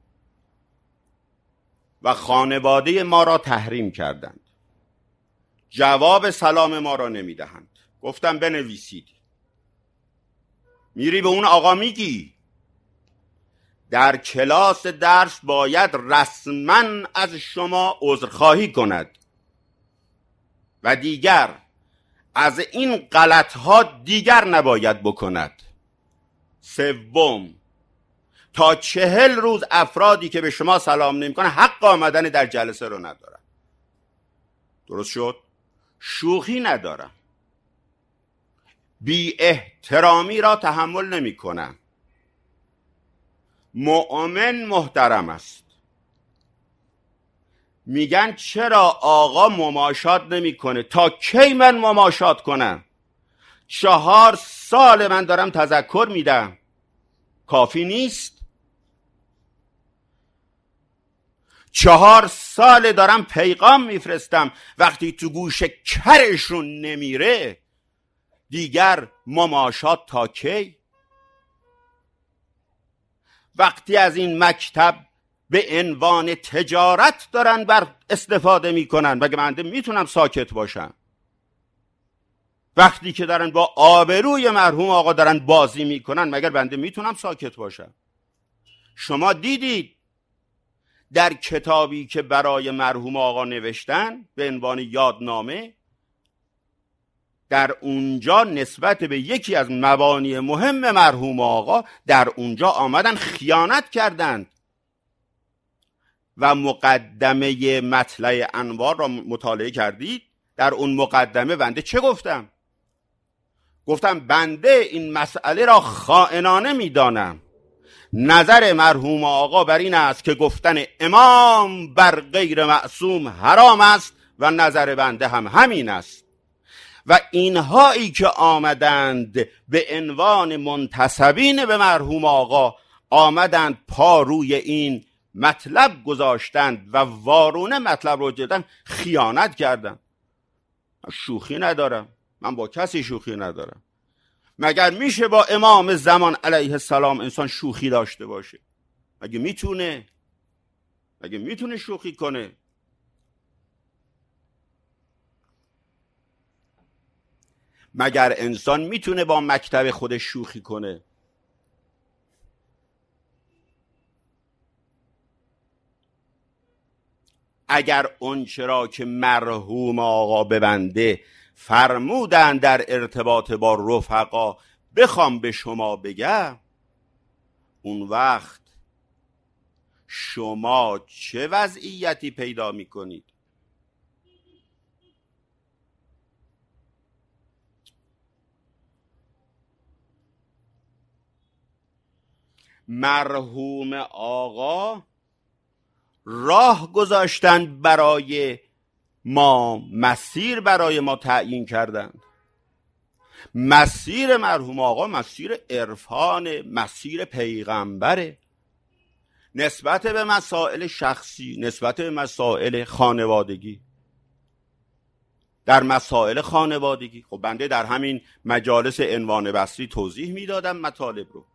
و خانواده ما را تحریم کردند، جواب سلام ما را نمیدهند. گفتم بنویسید. میری به اون آقا میگی در کلاس درس باید رسما از شما عذرخواهی کند و دیگر از این غلطها دیگر نباید بکند. سوم، تا 40 روز افرادی که به شما سلام نمیکنن حق آمدن در جلسه رو ندارن. درست شد؟ شوخی ندارم، بی احترامی را تحمل نمی کنم. مؤمن محترم است. میگن چرا آقا مماشات نمی کنه؟ تا کی من مماشات کنم؟ 4 سال من دارم تذکر میدم، کافی نیست؟ 4 سال دارم پیغام میفرستم، وقتی تو گوش کرشون نمیره دیگر مماشات تا کی؟ وقتی از این مکتب به عنوان تجارت دارن بر استفاده میکنن، مگه من میتونم ساکت باشم؟ وقتی که دارن با آبروی مرحوم آقا دارن بازی میکنن، مگر بنده میتونم ساکت باشم؟ شما دیدید در کتابی که برای مرحوم آقا نوشتن به عنوان یادنامه، در اونجا نسبت به یکی از مبانی مهم مرحوم آقا در اونجا آمدن خیانت کردند. و مقدمه مطلع انوار را مطالعه کردید. در اون مقدمه بنده چه گفتم؟ گفتم بنده این مسئله را خائنانه میدانم. نظر مرحوم آقا بر این است که گفتن امام بر غیر معصوم حرام است و نظر بنده هم همین است. و اینهایی که آمدند به عنوان منتسبین به مرحوم آقا آمدند پا روی این مطلب گذاشتند و وارونه مطلب رو جدن خیانت کردند. شوخی ندارم، من با کسی شوخی ندارم. مگر میشه با امام زمان علیه السلام انسان شوخی داشته باشه؟ مگه میتونه شوخی کنه؟ مگر انسان میتونه با مکتب خودش شوخی کنه؟ اگر اون چرا که مرحوم آقا به بنده فرمودن در ارتباط با رفقا بخوام به شما بگم، اون وقت شما چه وضعیتی پیدا میکنید؟ مرحوم آقا راه گذاشتند برای ما، مسیر برای ما تعیین کردند. مسیر مرحوم آقا مسیر عرفان، مسیر پیغمبره. نسبت به مسائل شخصی، نسبت به مسائل خانوادگی. در مسائل خانوادگی خب بنده در همین مجالس عنوان بسری توضیح میدادم مطالب رو.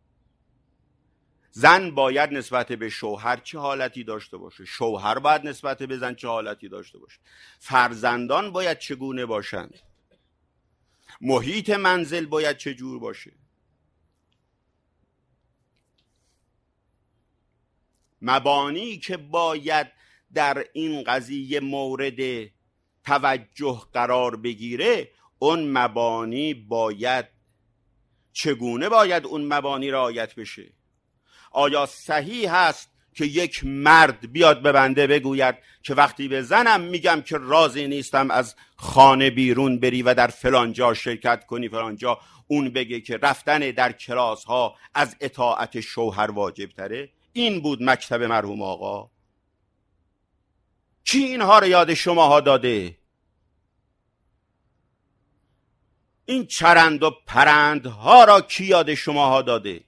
زن باید نسبت به شوهر چه حالتی داشته باشه، شوهر باید نسبت به زن چه حالتی داشته باشه، فرزندان باید چگونه باشند، محیط منزل باید چه جور باشه. مبانی که باید در این قضیه مورد توجه قرار بگیره، اون مبانی باید چگونه باید اون مبانی رعایت بشه. آیا صحیح هست که یک مرد بیاد به بنده بگوید که وقتی به زنم میگم که راضی نیستم از خانه بیرون بری و در فلان جا شرکت کنی فلان جا، اون بگه که رفتن در کلاس ها از اطاعت شوهر واجب تره؟ این بود مکتب مرحوم آقا. کی اینها رو یاد شماها داده؟ این چرند و پرندها را کی یاد شماها داده؟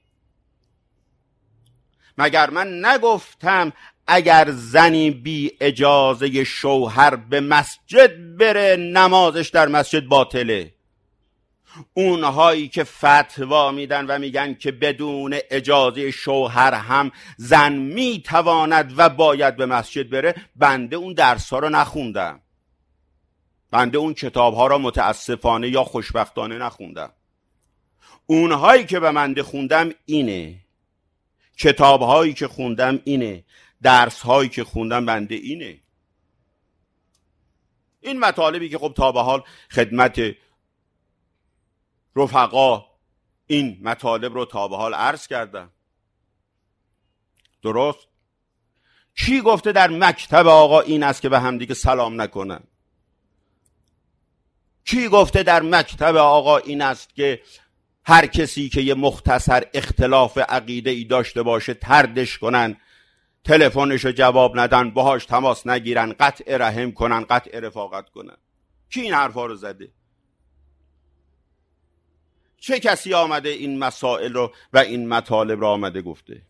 مگر من نگفتم اگر زنی بی اجازه شوهر به مسجد بره نمازش در مسجد باطله؟ اونهایی که فتوا میدن و میگن که بدون اجازه شوهر هم زن میتواند و باید به مسجد بره، بنده اون درس ها رو نخوندم، بنده اون کتاب ها را متاسفانه یا خوشبختانه نخوندم. اونهایی که به بنده خوندم اینه، کتاب هایی که خوندم اینه، درس هایی که خوندم بنده اینه. این مطالبی که خب تا به حال خدمت رفقا این مطالب رو تا به حال عرض کردم. درست؟ کی گفته در مکتب آقا این است که به همدیگه سلام نکنن؟ کی گفته در مکتب آقا این است که هر کسی که یه مختصر اختلاف عقیده ای داشته باشه طردش کنن، تلفنشو جواب ندن، باهاش تماس نگیرن، قطع رحم کنن، قطع رفاقت کنن؟ کی این حرفا رو زده؟ چه کسی آمده این مسائل رو و این مطالب رو آمده گفته؟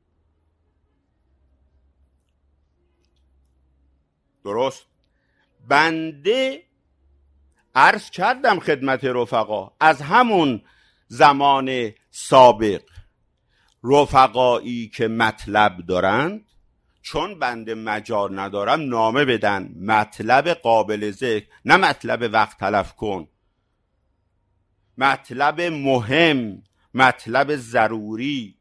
درست؟ بنده عرض کردم خدمت رفقا از همون زمان سابق، رفقایی که مطلب دارند چون بنده مجال ندارم نامه بدن، مطلب قابل ذکر، نه مطلب وقت تلف کن، مطلب مهم، مطلب ضروری.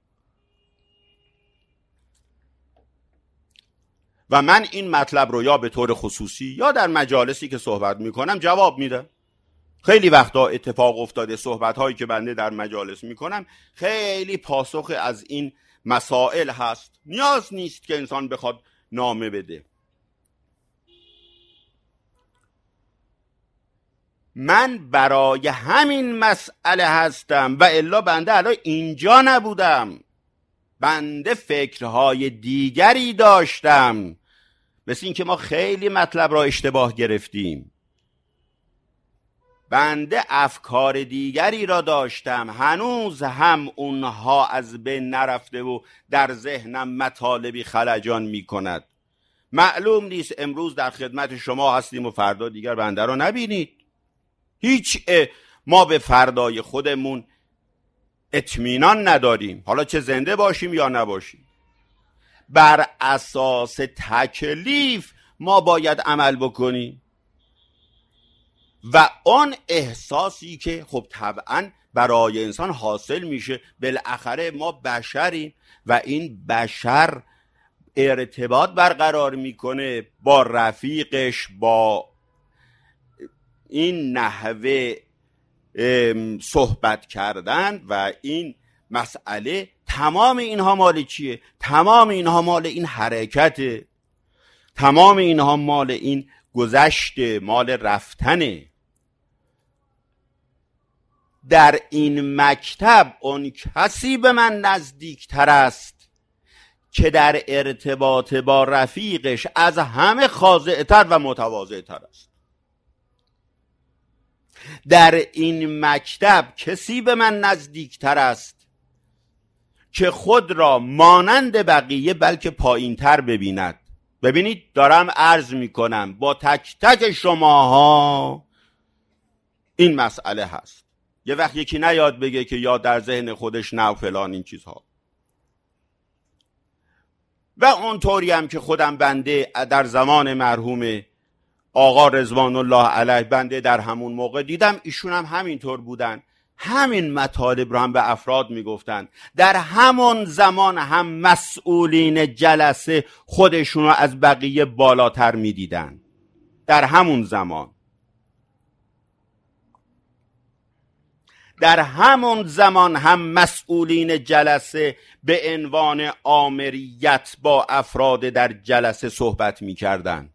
و من این مطلب رو یا به طور خصوصی یا در مجالسی که صحبت میکنم جواب میدم. خیلی وقتا اتفاق افتاده صحبت هایی که بنده در مجالس میکنم خیلی پاسخ از این مسائل هست، نیاز نیست که انسان بخواد نامه بده. من برای همین مسئله هستم و الا بنده الان اینجا نبودم، بنده فکرهای دیگری داشتم، مثل این که ما خیلی مطلب را اشتباه گرفتیم. بنده افکار دیگری را داشتم، هنوز هم اونها از بین نرفته و در ذهنم مطالبی خلجان می کند. معلوم نیست امروز در خدمت شما هستیم و فردا دیگر بنده را نبینید. هیچ ما به فردای خودمون اطمینان نداریم، حالا چه زنده باشیم یا نباشیم. بر اساس تکلیف ما باید عمل بکنیم و آن احساسی که خب طبعا برای انسان حاصل میشه، بالاخره ما بشریم و این بشر ارتباط برقرار میکنه با رفیقش، با این نحوه صحبت کردن و این مسئله. تمام اینها مال چیه؟ تمام اینها مال این حرکته، تمام اینها مال این گذشته، مال رفتنه. در این مکتب اون کسی به من نزدیکتر است که در ارتباط با رفیقش از همه خاضع‌تر و متواضع‌تر است. در این مکتب کسی به من نزدیکتر است که خود را مانند بقیه بلکه پایین‌تر ببیند. ببینید دارم عرض میکنم با تک تک شماها این مسئله هست. یه وقت یکی نیاد بگه که یا در ذهن خودش نه فلان این چیزها. و اونطوری هم که خودم بنده در زمان مرحوم آقا رضوان الله علیه بنده در همون موقع دیدم، ایشون هم همینطور بودن، همین مطالب رو هم به افراد میگفتن. در همون زمان هم مسئولین جلسه خودشون رو از بقیه بالاتر میدیدن. در همون زمان هم مسئولین جلسه به عنوان آمریت با افراد در جلسه صحبت میکردن،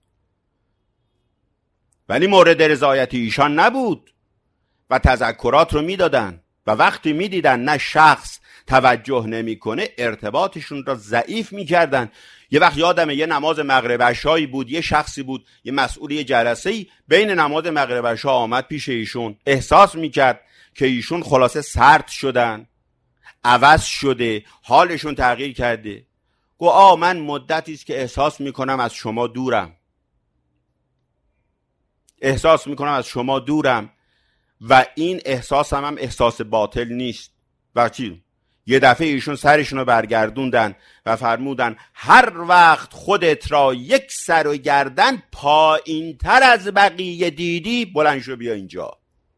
ولی مورد رضایت ایشان نبود و تذکرات رو میدادن و وقتی میدیدن نه شخص توجه نمیکنه ارتباطشون را ضعیف میکردن. یه وقت یادمه یه نماز مغرب عشایی بود، یه شخصی بود، یه مسئولی جلسه‌ای بین نماز مغرب عشا آمد پیش ایشون، احساس میکرد که ایشون خلاصه سرد شدن، عوض شده، حالشون تغییر کرده. گفت من مدتی است که احساس میکنم از شما دورم، و این احساس هم احساس باطل نیست. و چی؟ یه دفعه ایشون سرشون رو برگردوندن و فرمودن هر وقت خودت را یک سر و گردن پایین تر از بقیه دیدی بلند شو بیا اینجا.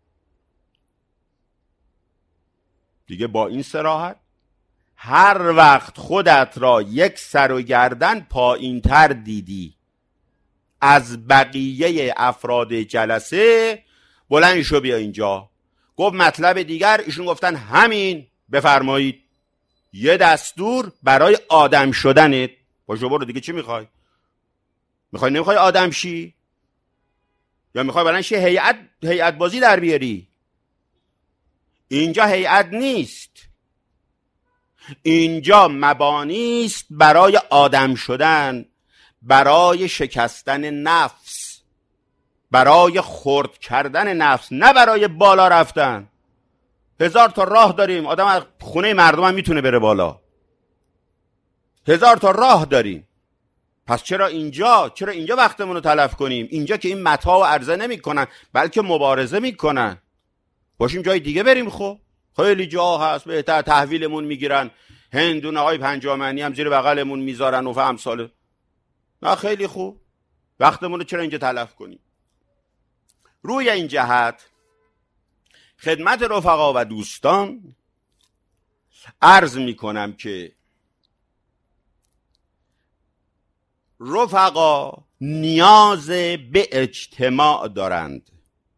دیگه با این صراحت، هر وقت خودت را یک سر و گردن پایین تر دیدی از بقیه افراد جلسه بلند شو بیا اینجا. گفت مطلب دیگر، ایشون گفتن همین بفرمایید، یه دستور برای آدم شدنت. باشو برو دیگه، چی میخوای؟ نمیخوای آدم شی؟ یا میخوای بلند شی هیئت بازی در بیاری؟ اینجا هیئت نیست، اینجا مبانی است برای آدم شدن، برای شکستن نفس، برای خرد کردن نفس، نه برای بالا رفتن. 1000 تا راه داریم، آدم از خونه مردم هم میتونه بره بالا. 1000 تا راه داریم. پس چرا اینجا وقتمون رو تلف کنیم؟ اینجا که این متاع و عرضه نمی کنن بلکه مبارزه میکنن. باشیم جای دیگه بریم. خب خیلی جا هست بهتر، تحویلمون میگیرن، هندونه های 50 منی هم زیر بغلمون میذارن و امثال. نه خیلی خوب، وقتمون رو چرا اینجا تلف کنیم؟ روی این جهت خدمت رفقا و دوستان عرض میکنم که رفقا نیاز به اجتماع دارند،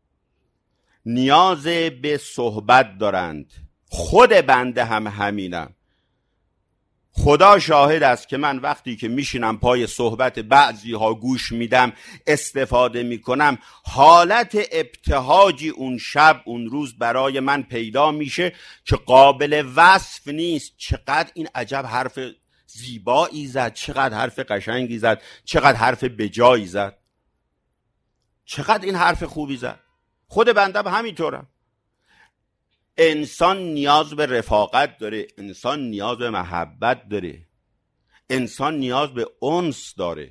نیاز به صحبت دارند. خود بنده هم همینم. خدا شاهد است که من وقتی که میشینم پای صحبت بعضی ها گوش میدم، استفاده میکنم، حالت ابتهاجی اون شب اون روز برای من پیدا میشه که قابل وصف نیست. چقدر این عجب حرف زیبایی زد، چقدر حرف قشنگی زد، چقدر حرف بجایی زد، چقدر این حرف خوبی زد. خود بنده هم همینطورم. انسان نیاز به رفاقت داره، انسان نیاز به محبت داره، انسان نیاز به انس داره.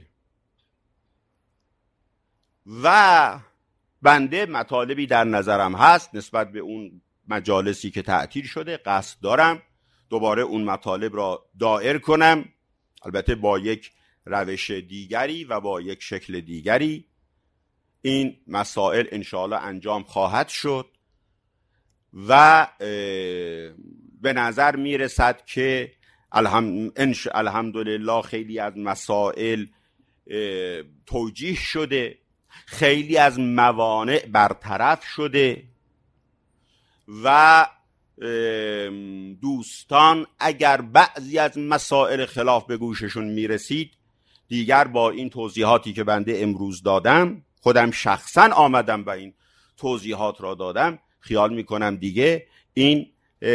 و بنده مطالبی در نظرم هست نسبت به اون مجالسی که تعطیل شده، قصد دارم دوباره اون مطالب را دایر کنم، البته با یک روش دیگری و با یک شکل دیگری. این مسائل انشاءالله انجام خواهد شد و به نظر میرسد که الحمدلله خیلی از مسائل توجیه شده، خیلی از موانع برطرف شده و دوستان اگر بعضی از مسائل خلاف به گوششون میرسید دیگر با این توضیحاتی که بنده امروز دادم، خودم شخصا آمدم و این توضیحات را دادم، خیال میکنم دیگه این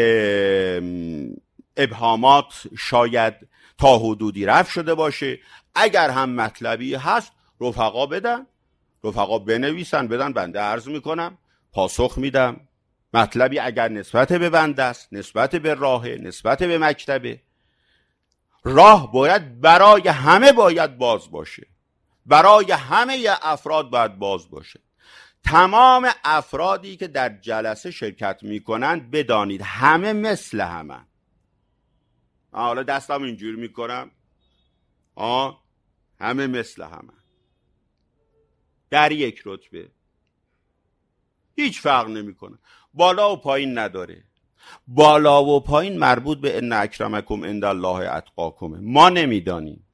ابهامات شاید تا حدودی رفع شده باشه. اگر هم مطلبی هست رفقا بدن، رفقا بنویسن بدن، بنده عرض میکنم، پاسخ میدم مطلبی اگر نسبت به بنده است، نسبت به راه، نسبت به مکتبه، راه باید برای همه باید باز باشه، برای همه افراد باید باز باشه. تمام افرادی که در جلسه شرکت میکنند بدانید همه مثل همه. حالا دستم اینجوری میکنم، همه مثل همه، در یک رتبه، هیچ فرق نمیکنه، بالا و پایین نداره. بالا و پایین مربوط به ان اکرمکم عند الله اتقاکم. ما نمیدانیم،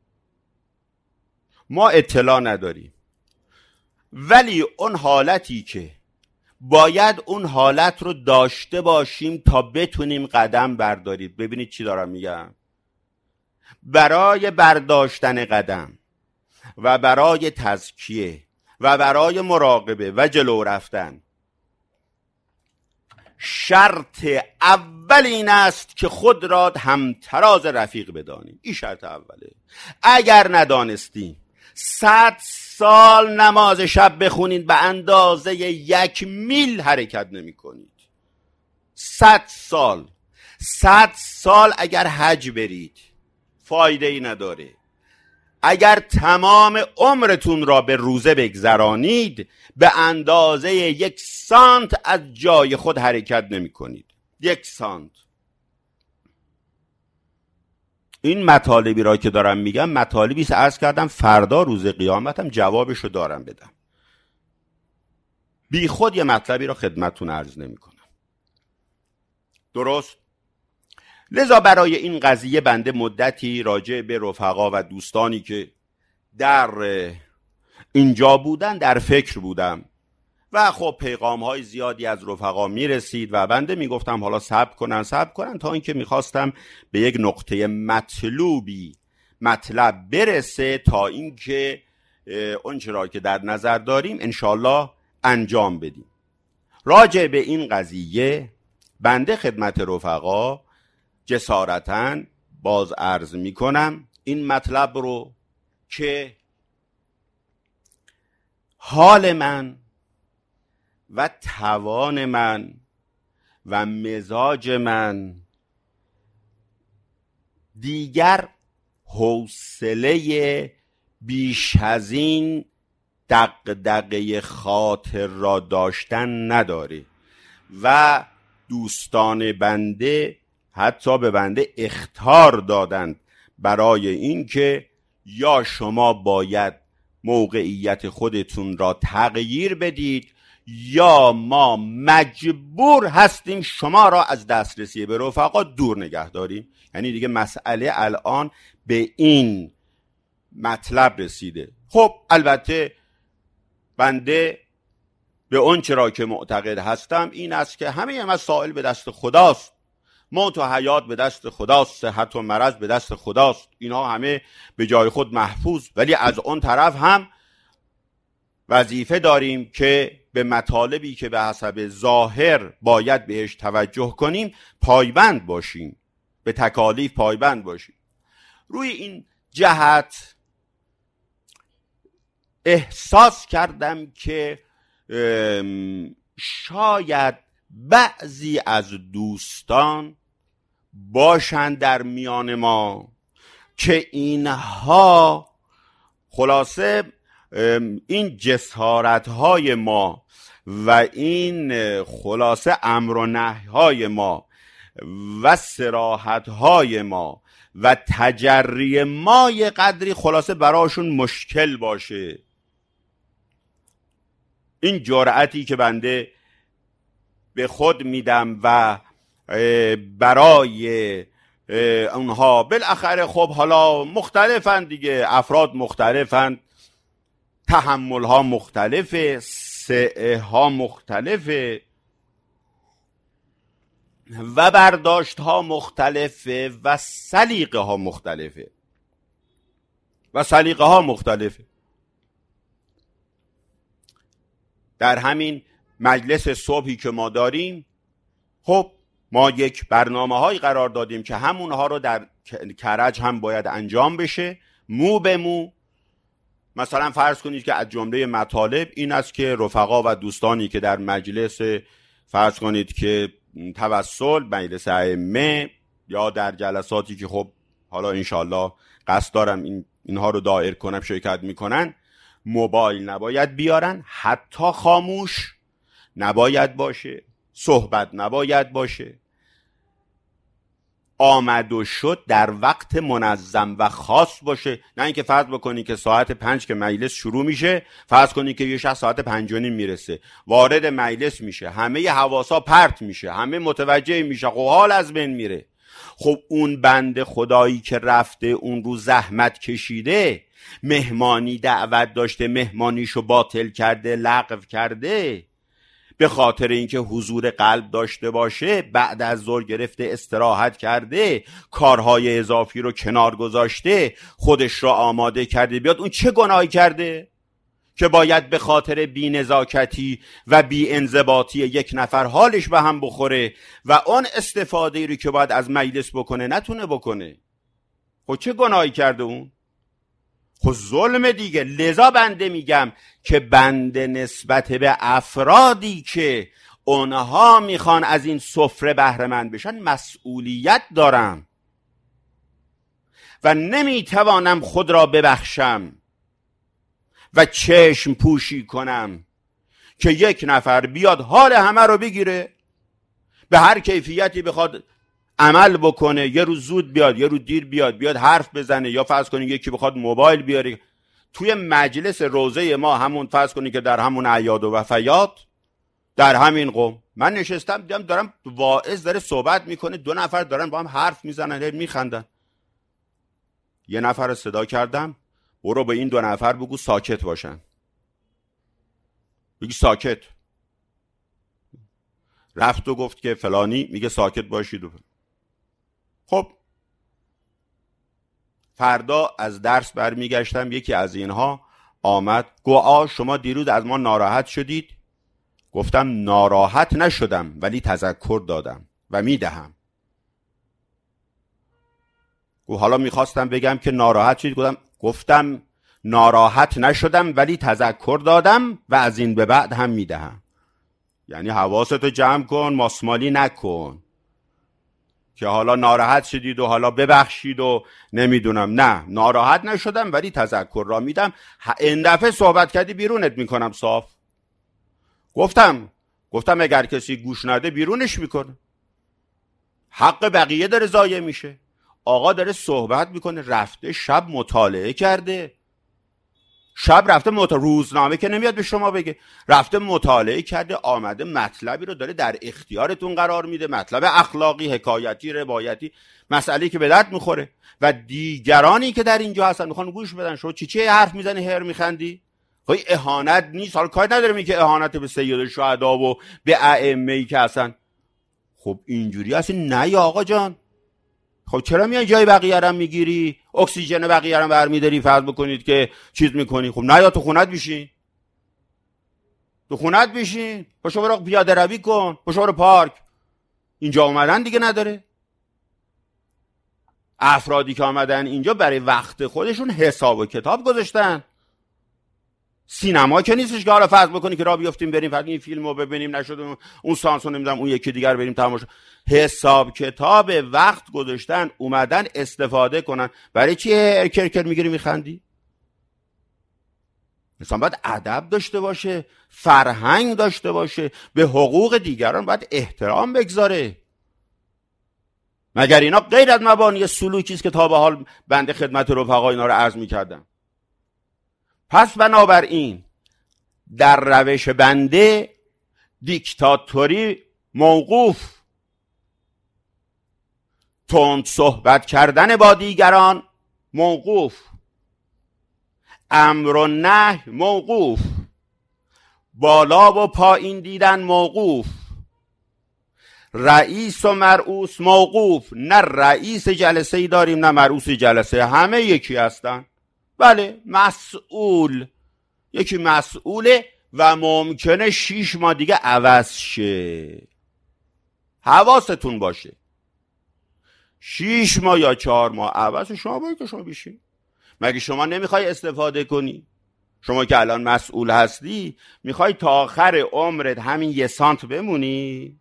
ما اطلاع نداریم، ولی اون حالتی که باید اون حالت رو داشته باشیم تا بتونیم قدم بردارید. ببینید چی دارم میگم. برای برداشتن قدم و برای تزکیه و برای مراقبه و جلو رفتن، شرط اول این است که خود را همتراز رفیق بدانیم. این شرط اوله. اگر ندانستیم 100 سال نماز شب بخونید به اندازه 1 میل حرکت نمی کنید. 100 سال اگر حج برید فایده ای نداره. اگر تمام عمرتون را به روزه بگذرانید به اندازه 1 سانت از جای خود حرکت نمی کنید. 1 سانت. این مطالبی را که دارم میگم مطالبی است عرض کردم فردا روز قیامتم جوابشو دارم بدم. بی خود یه مطلبی را خدمتتون عرض نمی کنم. درست؟ لذا برای این قضیه بنده مدتی راجع به رفقا و دوستانی که در اینجا بودن در فکر بودم و خب پیغام های زیادی از رفقا میرسید و بنده میگفتم حالا صبر کنن تا اینکه میخواستم به یک نقطه مطلب برسه تا اینکه اون چرا که در نظر داریم انشالله انجام بدیم. راجع به این قضیه بنده خدمت رفقا جسارتاً باز عرض میکنم این مطلب رو که حال من و توان من و مزاج من دیگر حوصله بیش از این دغدغه خاطر را داشتن نداره و دوستان بنده حتی به بنده اخطار دادند برای این که یا شما باید موقعیت خودتون را تغییر بدید یا ما مجبور هستیم شما را از دسترسی به رفقا دور نگه داریم. یعنی دیگه مسئله الان به این مطلب رسیده. خب البته بنده به اون چرا که معتقد هستم این است که همه مسائل به دست خداست. موت و حیات به دست خداست، صحت و مرض به دست خداست، اینا همه به جای خود محفوظ. ولی از اون طرف هم وظیفه داریم که به مطالبی که به حسب ظاهر باید بهش توجه کنیم پایبند باشیم، به تکالیف پایبند باشیم. روی این جهت احساس کردم که شاید بعضی از دوستان باشند در میان ما که اینها خلاصه این جسارت‌های ما و این خلاصه امر و نهی‌های ما و صراحت‌های ما و تجری ما یه قدری خلاصه براشون مشکل باشه. این جرأتی که بنده به خود میدم و برای اونها بالاخره خب حالا مختلفن دیگه، افراد مختلفن، تحمل ها مختلفه، سعه ها مختلفه و برداشت ها مختلفه و سلیقه ها مختلفه در همین مجلس صبحی که ما داریم خب ما یک برنامه هایی قرار دادیم که همونها رو در کرج هم باید انجام بشه، مو به مو. مثلا فرض کنید که از جمله مطالب این است که رفقا و دوستانی که در مجلس فرض کنید که توسل مجلس ائمه یا در جلساتی که خب حالا انشالله قصد دارم اینها رو دایر کنم شرکت میکنن، موبایل نباید بیارن، حتی خاموش نباید باشه، صحبت نباید باشه، آمد و شد در وقت منظم و خاص باشه. نه اینکه فرض بکنی که ساعت 5 که مجلس شروع میشه، فرض کنی که یه شخص ساعت 5:30 میرسه وارد مجلس میشه، همه حواسا پرت میشه، همه متوجه میشه، خب حال از بین میره. خب اون بنده خدایی که رفته اون رو زحمت کشیده، مهمانی دعوت داشته، مهمانیشو باطل کرده، لغو کرده، به خاطر اینکه حضور قلب داشته باشه، بعد از ظهر گرفته استراحت کرده، کارهای اضافی رو کنار گذاشته، خودش رو آماده کرده بیاد، اون چه گناهی کرده که باید به خاطر بی‌نزاکتی و بی‌انضباطی یک نفر حالش به هم بخوره و اون استفاده رو که باید از مجلس بکنه نتونه بکنه؟ خب چه گناهی کرده اون؟ خب ظلم دیگه. لذا بنده میگم که بنده نسبت به افرادی که اونها میخوان از این سفره بهره مند بشن مسئولیت دارم و نمیتوانم خود را ببخشم و چشم پوشی کنم که یک نفر بیاد حال همه رو بگیره، به هر کیفیتی بخواد عمل بکنه، یه روز زود بیاد، یه روز دیر بیاد حرف بزنه، یا فرض کنید یکی بخواد موبایل بیاره توی مجلس روزه ما، همون فرض کنید که در همون اعیاد و وفیات در همین قوم من نشستم دیدم دارم واعظ داره صحبت میکنه، 2 نفر دارن با هم حرف میزنن میخندن. یه نفر رو صدا کردم، برو به این 2 نفر بگو ساکت باشن. بگی ساکت. رفت و گفت که فلانی میگه ساکت باشید. خب فردا از درس برمیگشتم، یکی از اینها آمد گفت شما دیروز از ما ناراحت شدید؟ گفتم ناراحت نشدم ولی تذکر دادم و میدهم. گفت حالا میخواستم بگم که ناراحت شدید. گفتم ناراحت نشدم ولی تذکر دادم و از این به بعد هم میدهم. یعنی حواستو جمع کن، ماسمالی نکن که حالا ناراحت شدید و حالا ببخشید و نمیدونم. نه، ناراحت نشدم ولی تذکر را میدم. این دفعه صحبت کردی بیرونت میکنم صاف. گفتم اگر کسی گوش نده بیرونش میکنه. حق بقیه داره ضایع میشه. آقا داره صحبت میکنه، رفته شب مطالعه کرده، شب رفته روزنامه که نمیاد به شما بگه، رفته مطالعه کرده، آمده مطلبی رو داره در اختیارتون قرار میده، مطلب اخلاقی، حکایتی، روایتی، مسئله که به درد میخوره و دیگرانی که در اینجا هستن میخوان گوش بدن. شو چی حرف میزنی، هر میخندی؟ خب اهانت نیست؟ حالا کاری نداره میگه اهانت به سید الشهدا و به ائمه‌ای که هستن. خب اینجوری اصلا نه یا آقا جان. خب چرا میای جای بقیه رو میگیری، اکسیژن بقیه رو برمیداری، فرض بکنید که چیز میکنی؟ خب نه یا تو خونت بشین، پاشو برو پیاده روی کن، پاشو برو پارک. اینجا اومدن دیگه نداره. افرادی که آمدن اینجا برای وقت خودشون حساب و کتاب گذاشتن. سینما که نیستش که حالا فرض بکنی که را بیافتیم بریم فقط این فیلمو ببینیم، نشد اون سانسو نمیدونم اون یکی دیگر بریم تماشا. حساب کتاب وقت گذاشتن، اومدن استفاده کنن. برای چی کرکر میگیری میخندی؟ انسان باید ادب داشته باشه، فرهنگ داشته باشه، به حقوق دیگران باید احترام بگذاره. مگر اینا غیر از مبانی سلوکی است که تا به حال بنده خدمت رفقا اینا رو عرض میکردم. پس بنابراین در روش بنده دیکتاتوری موقوف، تند صحبت کردن با دیگران موقوف، امر و نهی موقوف، بالا و پایین دیدن موقوف، رئیس و مرئوس موقوف. نه رئیس جلسه ای داریم نه مرئوس جلسه، همه یکی هستن. بله، مسئول، یکی مسئوله و ممکنه 6 ماه دیگه عوض شه. حواستون باشه 6 ماه یا 4 ماه عوض شما باید که شما بشین. مگه شما نمیخوای استفاده کنی؟ شما که الان مسئول هستی میخوای تا آخر عمرت همین 1 سانت بمونی؟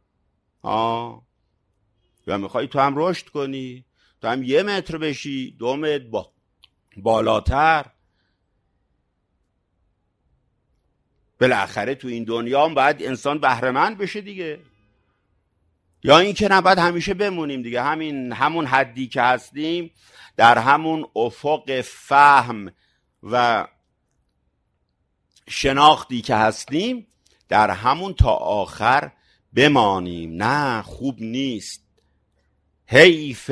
یا میخوای تو هم رشد کنی، تو هم 1 متر بشی، 2 متر بالاتر؟ بالاخره تو این دنیا هم باید انسان بهره‌مند بشه دیگه. یا این که نباید همیشه بمونیم دیگه همون حدی که هستیم، در همون افق فهم و شناختی که هستیم، در همون تا آخر بمانیم. نه، خوب نیست. حیف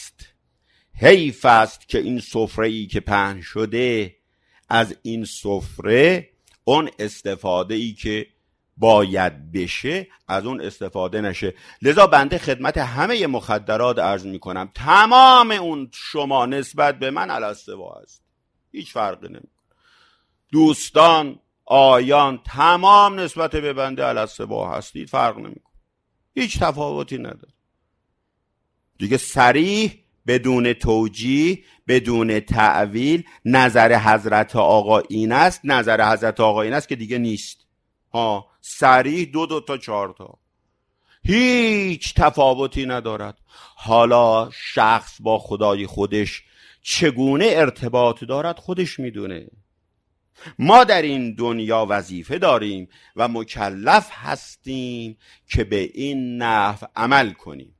است که این سفره‌ای که پهن شده، از این سفره اون استفاده‌ای که باید بشه از اون استفاده نشه. لذا بنده خدمت همه مخدرات عرض میکنم تمام اون شما نسبت به من علی‌السوا است، هیچ فرقی نمیکنه. دوستان، آیان، تمام نسبت به بنده علی‌السوا هستید، فرق نمیکنه، هیچ تفاوتی نداره دیگه. صریح بدون توجیه، بدون تعویل، نظر حضرت آقا این است، نظر حضرت آقا این است که دیگه نیست. صریح 2 تا 4 تا، هیچ تفاوتی ندارد. حالا شخص با خدای خودش چگونه ارتباط دارد خودش میدونه. ما در این دنیا وظیفه داریم و مکلف هستیم که به این نحو عمل کنیم.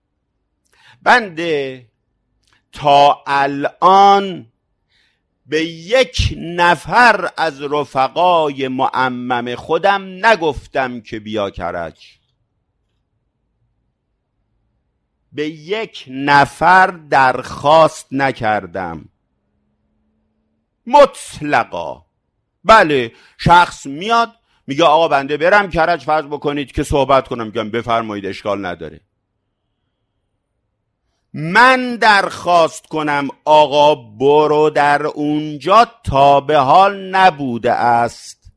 بنده تا الان به 1 نفر از رفقای معمم خودم نگفتم که بیا کرج. به 1 نفر درخواست نکردم مطلقا. بله، شخص میاد میگه آقا بنده برم کرج، فرض بکنید که صحبت کنم، میگم بفرمایید اشکال نداره. من درخواست کنم آقا برو در اونجا، تا به حال نبوده است.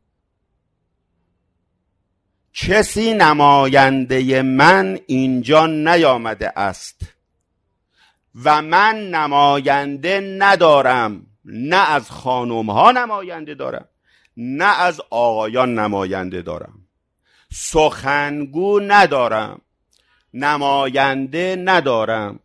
کسی نماینده من اینجا نیامده است و من نماینده ندارم. نه از خانم ها نماینده دارم، نه از آقایان نماینده دارم. سخنگو ندارم، نماینده ندارم.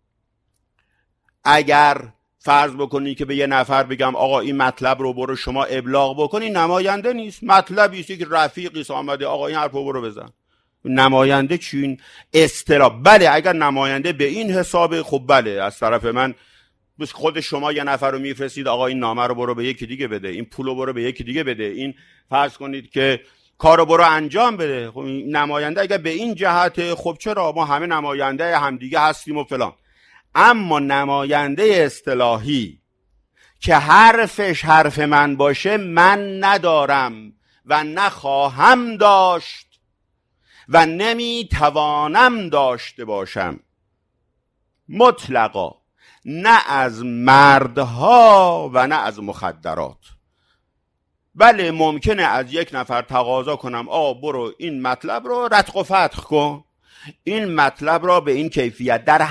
اگر فرض بکنی که به 1 نفر بگم آقا این مطلب رو برو شما ابلاغ بکنی، نماینده نیست. مطلبی است که رفیقی آمده آقا این حرفو برو بزن. نماینده چین اصطلاح. بله اگر نماینده به این حسابه، خب بله، از طرف من خود شما 1 نفر رو میفرستید آقا این نامه رو برو به یکی دیگه بده، این پول رو برو به یکی دیگه بده، این فرض کنید که کارو برو انجام بده. خب نماینده اگر به این جهت، خب چرا، ما همه نماینده همدیگه هستیم و فلان. اما نماینده اصطلاحی که حرفش حرف من باشه من ندارم و نخواهم داشت و نمیتوانم داشته باشم مطلقا، نه از مردها و نه از مخدرات. بله ممکنه از 1 نفر تقاضا کنم برو این مطلب رو رتق و فتق کن، این مطلب را به این کیفیت، در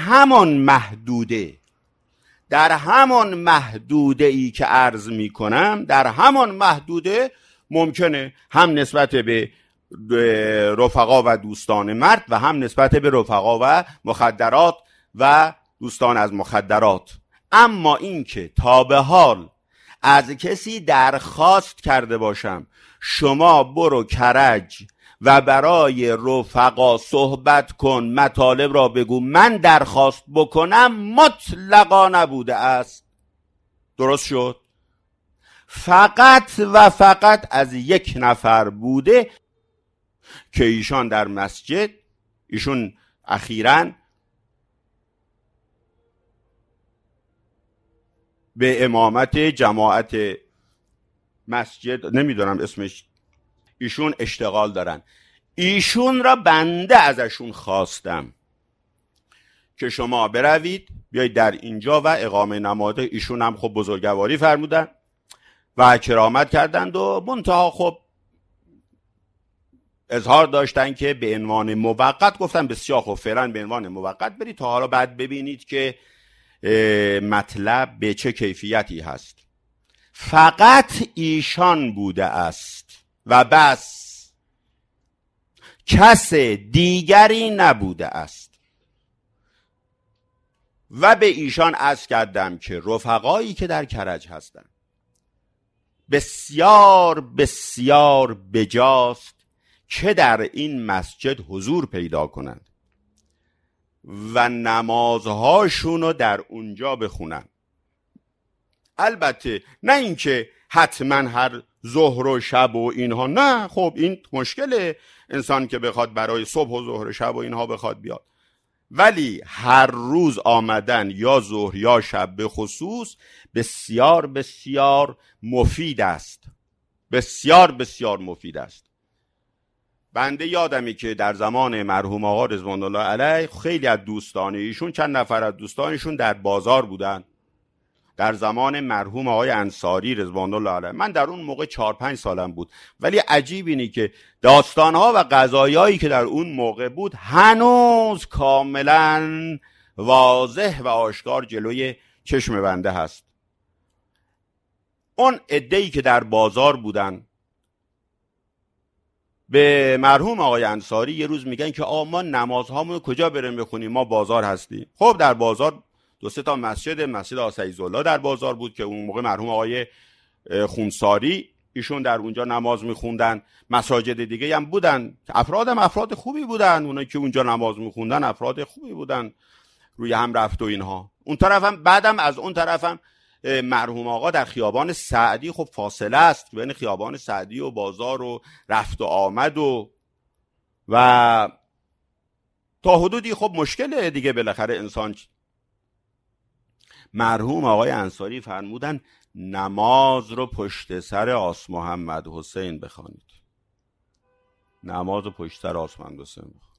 همان محدوده ای که عرض می کنم، در همان محدوده ممکنه هم نسبت به رفقا و دوستان مرد و هم نسبت به رفقا و مخدرات و دوستان از مخدرات. اما این که تا به حال از کسی درخواست کرده باشم شما برو کرج و برای رفقا صحبت کن، مطالب را بگو، من درخواست بکنم، مطلقا نبوده است. درست شد؟ فقط و فقط از 1 نفر بوده که ایشان در مسجد، ایشون اخیراً به امامت جماعت مسجد، نمیدونم اسمش، ایشون اشتغال دارن. ایشون را بنده ازشون خواستم که شما بروید بیایید در اینجا و اقامه نماز. ایشون هم خب بزرگواری فرمودن و کرامت کردند و منتها خب اظهار داشتن که به عنوان موقت. گفتم بسیار خب فعلا به عنوان موقت برید تا حالا بعد ببینید که مطلب به چه کیفیتی هست. فقط ایشان بوده است و بس، کس دیگری نبوده است. و به ایشان عرض کردم که رفقایی که در کرج هستند بسیار بسیار بجاست که در این مسجد حضور پیدا کنند و نمازهاشون رو در اونجا بخونن. البته نه اینکه حتما هر ظهر و شب و اینها، نه، خب این مشکله انسان که بخواد برای صبح و ظهر و شب و اینها بخواد بیاد، ولی هر روز آمدن یا ظهر یا شب به خصوص بسیار بسیار مفید است، بسیار بسیار مفید است. بنده یادمی که در زمان مرحوم آقا رضوان الله علیه خیلی از دوستان ایشون، چند نفر از دوستانشون در بازار بودن در زمان مرحوم آقای انصاری رضوان الله علیه. من در اون موقع 4-5 سالم بود، ولی عجیب اینی که داستانها و قضایایی که در اون موقع بود هنوز کاملا واضح و آشکار جلوی چشم بنده هست. اون عده‌ای که در بازار بودن به مرحوم آقای انصاری یه روز میگن که ما نمازهامون کجا بریم بخونیم، ما بازار هستیم. خب در بازار 2-3 تا مسجد آسیزالله در بازار بود که اون موقع مرحوم آقای خونساری ایشون در اونجا نماز میخوندن. مساجد دیگه هم بودن، افراد خوبی بودن، اونایی که اونجا نماز میخوندن افراد خوبی بودن، روی هم رفت و اینها. اون طرفم بعدم از اون طرفم مرحوم آقا در خیابان سعدی، خب فاصله است بین خیابان سعدی و بازار و رفت و آمد و تا حدودی خب مشکله دیگه بالاخره انسان. مرحوم آقای انصاری فرمودن نماز رو پشت سر آس محمد حسین بخوانید، نماز رو پشت سر آس محمد حسین بخوانید.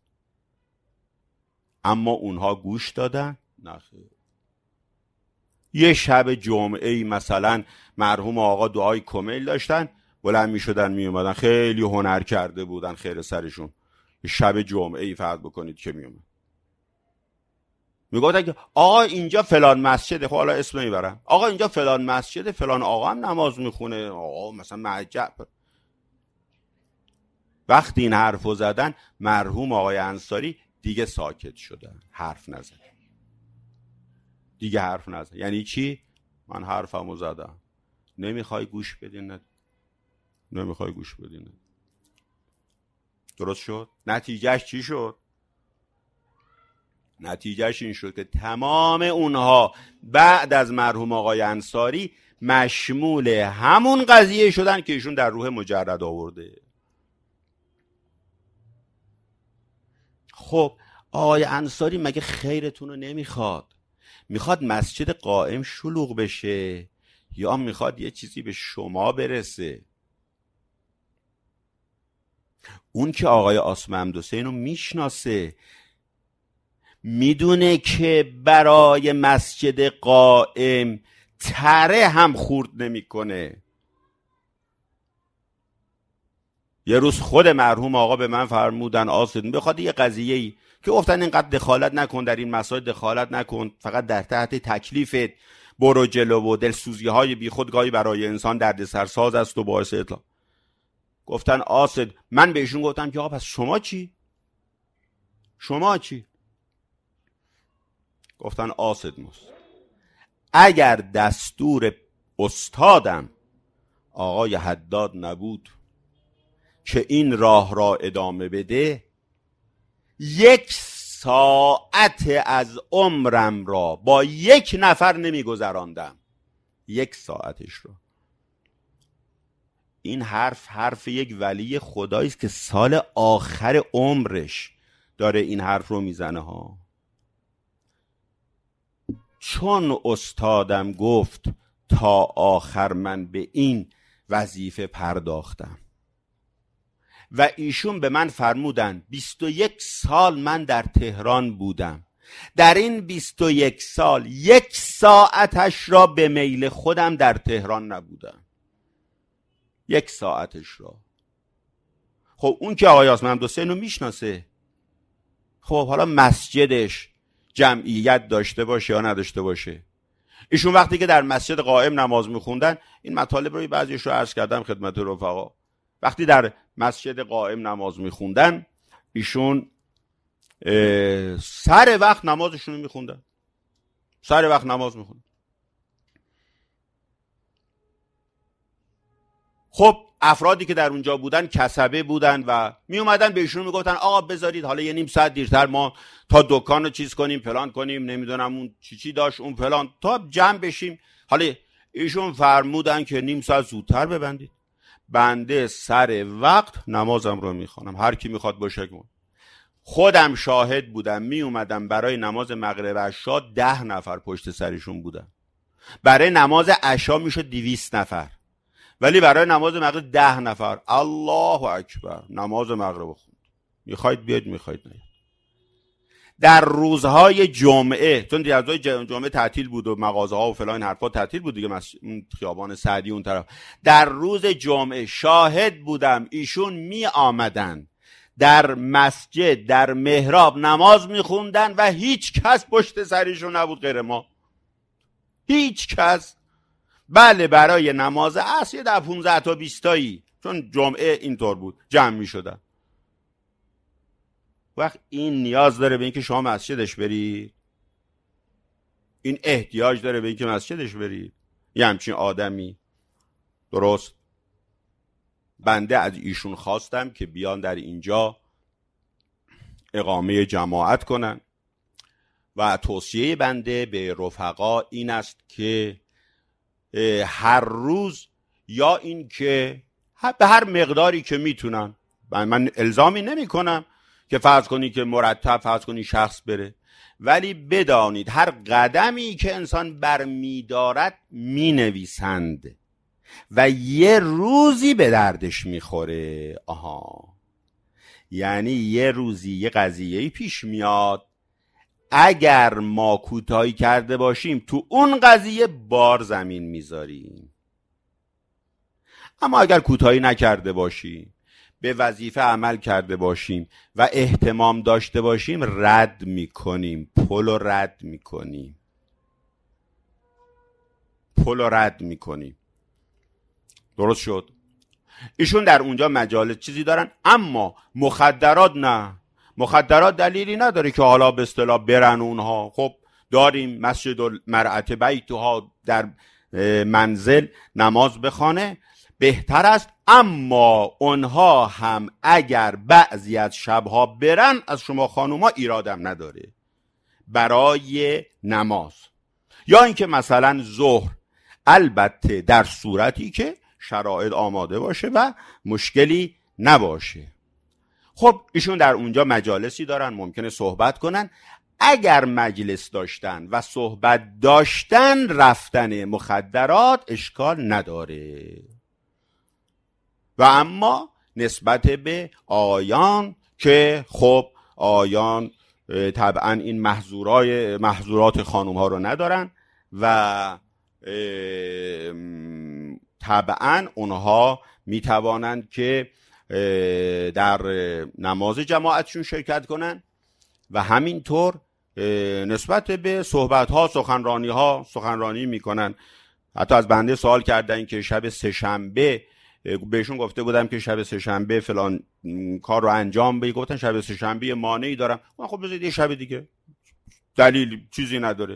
اما اونها گوش دادن؟ نه خیر. یه شب جمعه‌ای مثلا مرحوم آقا دعای کمیل داشتن، بلند می‌شدن میومدن، خیلی هنر کرده بودن خیر سرشون. شب جمعه‌ای فرض بکنید که میومد، میگفتن که آقا اینجا فلان مسجده، خب حالا اسم نمیبرم، آقا اینجا فلان مسجده، فلان آقا هم نماز میخونه، آقا مثلا معجب. وقتی این حرفو زدن مرحوم آقای انصاری دیگه ساکت شدن، حرف نزد، دیگه حرف نزد. یعنی چی؟ من حرفمو زدم، نمیخوای گوش بدی، نه نمیخوای گوش بدی، نه. درست شد؟ نتیجهش چی شد؟ نتیجهش این شد که تمام اونها بعد از مرحوم آقای انصاری مشمول همون قضیه شدن که ایشون در روح مجرد آورده. خب آقای انصاری مگه خیرتون رو نمیخواد؟ میخواد مسجد قائم شلوغ بشه یا میخواد یه چیزی به شما برسه؟ اون که آقای آس محمد حسین رو میشناسه، میدونه که برای مسجد قائم تره هم خورد نمیکنه. یه روز خود مرحوم آقا به من فرمودن آسد بخواد یه قضیه‌ای که گفتن اینقدر دخالت نکن در این مسائل، دخالت نکن، فقط در تحت تکلیفت برو جلو و دلسوزی‌های بیخودگاهی برای انسان دردسرساز است و باعث اطلاع. گفتن آسد، من بهشون گفتم که آقا پس شما چی؟ شما چی؟ گفتن آسد مست، اگر دستور استادم آقای حداد نبود که این راه را ادامه بده، 1 ساعت از عمرم را با 1 نفر نمیگذراندم، 1 ساعتش رو. این حرف یک ولی خدایی است که سال آخر عمرش داره این حرف رو میزنه ها. چون استادم گفت تا آخر من به این وظیفه پرداختم و ایشون به من فرمودن 21 سال من در تهران بودم، در این 21 سال 1 ساعتش را به میل خودم در تهران نبودم، 1 ساعتش را. خب اون که آقای آس محمد حسین رو میشناسه، خب حالا مسجدش جمعیت داشته باشه یا نداشته باشه، ایشون وقتی که در مسجد قائم نماز میخوندن، این مطالب رو بعضیش رو عرض کردم خدمت رفقا، وقتی در مسجد قائم نماز میخوندن ایشون سر وقت نمازشون رو میخوندن، سر وقت نماز میخوندن. خب افرادی که در اونجا بودن کسبه بودن و می اومدن به ایشون میگفتن آقا بذارید حالا یه نیم ساعت دیرتر ما تا دکان رو چیز کنیم، پلان کنیم، نمیدونم اون چی داشت اون پلان، تا جمع بشیم. حالا ایشون فرمودن که نیم ساعت زودتر ببندید، بنده سر وقت نمازم رو میخوانم، هر کی میخواد باشه. خودم شاهد بودم، می اومدم برای نماز مغرب عشا 10 نفر پشت سرشون بودن، برای نماز عشا میشد 200 نفر، ولی برای نماز مغرب 10 نفر. الله اکبر، نماز مغرب خوند. میخواید بیاید، میخواید نیاید. در روزهای جمعه، چون روزهای جمعه تعطیل بود و مغازه ها و فلان حرفا تعطیل بود دیگه، اون خیابان سعدی اون طرف، در روز جمعه شاهد بودم ایشون می آمدن در مسجد در محراب نماز میخوندن و هیچ کس پشت سرشون نبود غیر ما، هیچ کس. بله برای نماز عصر یه در 15 تا 20 تایی، چون جمعه اینطور بود جمع میشدن. وقت این نیاز داره به اینکه شما مسجدش برید، این احتیاج داره به اینکه مسجدش برید. یه همچین آدمی درست بنده از ایشون خواستم که بیان در اینجا اقامه جماعت کنن و توصیه بنده به رفقا این است که هر روز یا این که به هر مقداری که میتونن، من الزامی نمی کنم که فرض کنی که مرتب فرض کنی شخص بره، ولی بدانید هر قدمی که انسان برمیدارد مینویسند و یه روزی به دردش میخوره. یعنی یه روزی یه قضیه‌ای پیش میاد، اگر ما کوتاهی کرده باشیم تو اون قضیه بار زمین میذاریم، اما اگر کوتاهی نکرده باشیم، به وظیفه عمل کرده باشیم و اهتمام داشته باشیم، رد میکنیم، پل رو رد میکنیم. درست شد؟ ایشون در اونجا مجالس چیزی دارن، اما مخدرات نه. مخدرات دلیلی نداره که حالا به اصطلاح برن اونها. خب داریم مسجد المرأة بیتها، در منزل نماز بخوانه بهتر است، اما اونها هم اگر بعضی از شبها برن از شما خانوما ایرادم نداره برای نماز، یا اینکه مثلا ظهر، البته در صورتی که شرایط آماده باشه و مشکلی نباشه. خب ایشون در اونجا مجالسی دارن، ممکنه صحبت کنن. اگر مجلس داشتن و صحبت داشتن، رفتن مخدرات اشکال نداره. و اما نسبت به آیان که خب آیان طبعا این محظورات خانوم ها رو ندارن و طبعا اونها میتوانند که در نماز جماعتشون شرکت کنن و همینطور نسبت به صحبت‌ها سخنرانی میکنن. حتی از بنده سوال کردن که شب سه‌شنبه، بهشون گفته بودم که شب سه‌شنبه فلان کار رو انجام بدید، گفتن شب سه‌شنبه مانعی دارم. خب بذارید یه شب دیگه، دلیل چیزی نداره،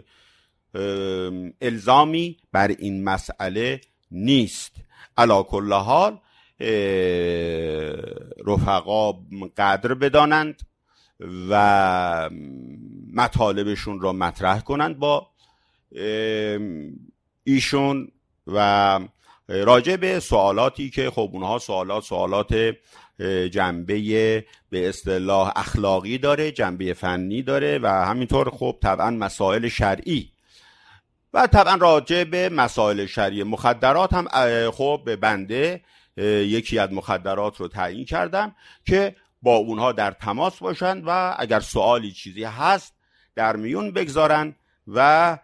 الزامی بر این مسئله نیست. علی کل حال رفقا قدر بدانند و مطالبشون را مطرح کنند با ایشون و راجع به سوالاتی که خب اونها سوالات جنبه به اصطلاح اخلاقی داره، جنبه فنی داره و همینطور خب طبعا مسائل شرعی و طبعا راجع به مسائل شرعی مخدرات هم خب به بنده یکی از مخدرات رو تعیین کردم که با اونها در تماس باشند و اگر سوالی چیزی هست در میون بگذارن و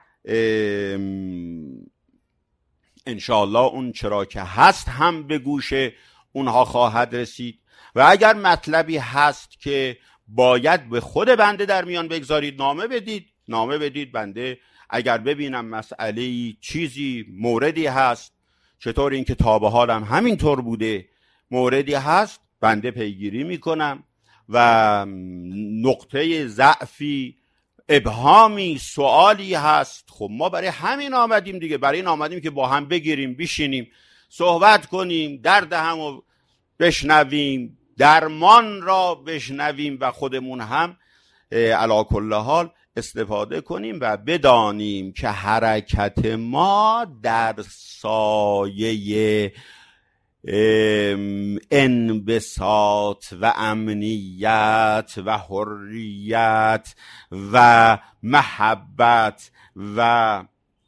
انشاءالله اون چرا که هست هم به گوش اونها خواهد رسید و اگر مطلبی هست که باید به خود بنده در میان بگذارید، نامه بدید بنده اگر ببینم مسئله چیزی موردی هست، چطور این که تا به حالم همینطور بوده، موردی هست بنده پیگیری میکنم و نقطه ضعفی، ابهامی، سوالی هست، خب ما برای همین آمدیم دیگه، برای این آمدیم که با هم بگیریم، بشینیم، صحبت کنیم، درد همو بشنویم، درمان را بشنویم و خودمون هم علی کل حال استفاده کنیم و بدانیم که حرکت ما در سایه انبساط و امنیت و حریت و محبت و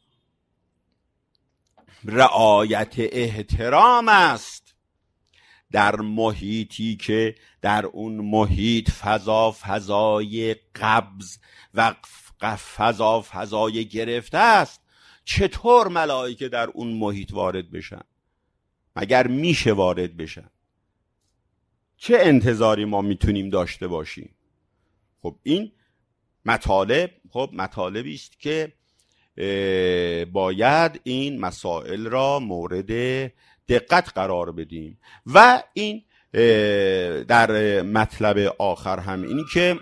رعایت احترام است، در محیطی که در اون محیط فضای قبض و فضای گرفته است. چطور ملائکه در اون محیط وارد بشن؟ مگر میشه وارد بشن؟ چه انتظاری ما میتونیم داشته باشیم؟ خب این مطالبی است که باید این مسائل را مورد دقت قرار بدیم. و این در مطلب آخر هم اینی که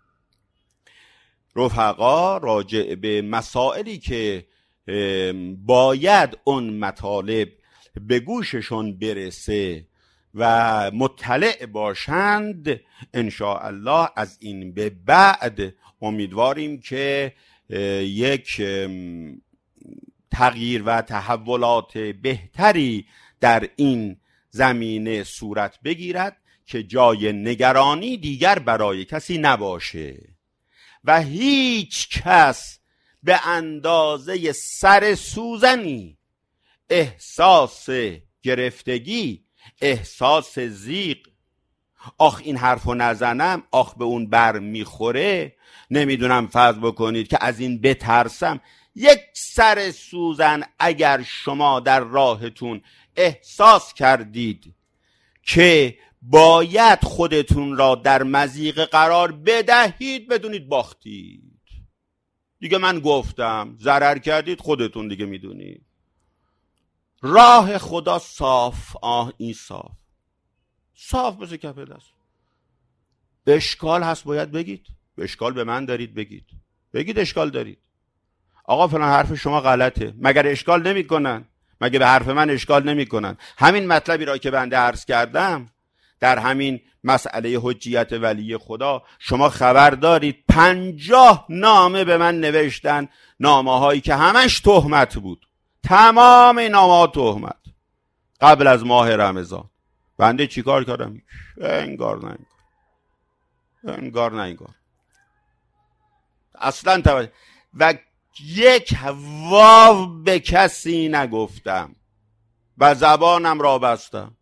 رفقا راجع به مسائلی که باید اون مطالب به گوششون برسه و مطلع باشند، انشاءالله از این به بعد امیدواریم که یک تغییر و تحولات بهتری در این زمینه صورت بگیرد که جای نگرانی دیگر برای کسی نباشه و هیچ کس به اندازه سر سوزنی احساس گرفتگی، احساس ضیق، آخ این حرفو نزنم، آخ به اون بر میخوره، نمیدونم فرض بکنید که از این بترسم. یک سر سوزن اگر شما در راهتون احساس کردید که باید خودتون را در مضیقه قرار بدهید، بدونید باختید دیگه. من گفتم ضرر کردید، خودتون دیگه میدونید. راه خدا صاف، این صاف مثل کف دست. اشکال هست باید بگید، اشکال به من دارید بگید اشکال دارید. آقا فلان حرف شما غلطه. مگر اشکال نمی کنن؟ مگه به حرف من اشکال نمی کنن؟ همین مطلبی را که بنده عرض کردم در همین مسئله حجیت ولی خدا، شما خبر دارید 50 نامه به من نوشتن، نامه هایی که همش تهمت بود، تمام نامه ها تهمت، قبل از ماه رمضان. بنده چیکار کردم؟ انگار اصلا و یک واو به کسی نگفتم و زبانم را بستم.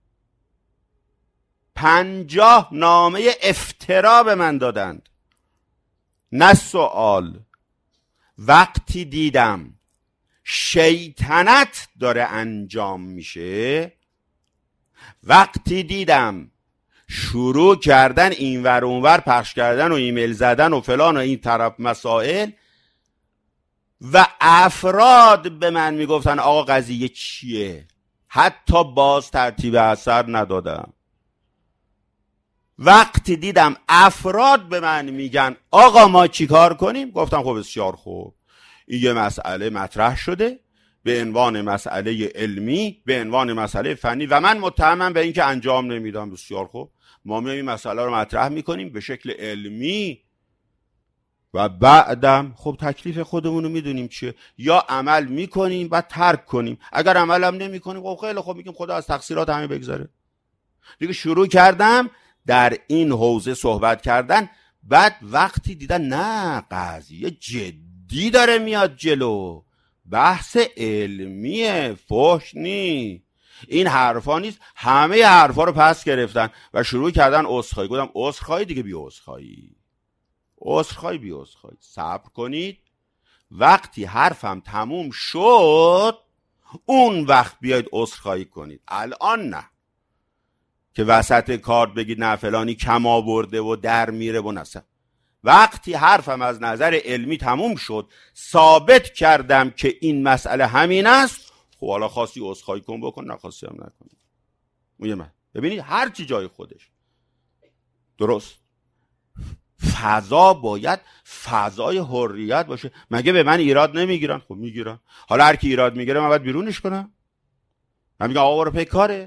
50 نامه افترا به من دادند، نه سوال. وقتی دیدم شیطنت داره انجام میشه، وقتی دیدم شروع کردن این ور اون ور پخش کردن و ایمیل زدن و فلان و این طرف مسائل، و افراد به من میگفتن آقا قضیه چیه، حتی باز ترتیب اثر ندادم. وقتی دیدم افراد به من میگن آقا ما چی کار کنیم، گفتم خب بسیار خوب، این یه مسئله مطرح شده به عنوان مسئله علمی، به عنوان مسئله فنی و من متهمم به این که انجام نمیدم. بسیار خوب، ما میایم این مسئله رو مطرح میکنیم به شکل علمی و بعدم خب تکلیف خودمون رو میدونیم چیه، یا عمل میکنیم و ترک کنیم. اگر عملم نمیکنیم خب خیلی خوب، میگیم خدا از تقصیرات همه بگذاره دیگه. شروع کردم در این حوزه صحبت کردن. بعد وقتی دیدن نه قضیه جدی داره میاد جلو، بحث علمیه، فحش نی، این حرفا نیست، همه حرفا رو پس گرفتن و شروع کردن عذرخواهی. گفتم عذرخواهی دیگه، بی عذرخواهی، صبر کنید، وقتی حرفم تموم شد اون وقت بیاید عذرخواهی کنید. الان نه که وسط کار بگید نه فلانی کم آورده و در میره و نسه. وقتی حرفم از نظر علمی تموم شد، ثابت کردم که این مسئله همین است، خب حالا خواستی عذرخواهی کن بکن، نخواستی هم نکن. من ببینید هر چی جای خودش. درست. فضا باید فضای حریت باشه. مگه به من ایراد نمیگیرن؟ خب میگیرن. حالا هر کی ایراد میگیره من باید بیرونش کنم؟ من میگم آقا برو پی کاره.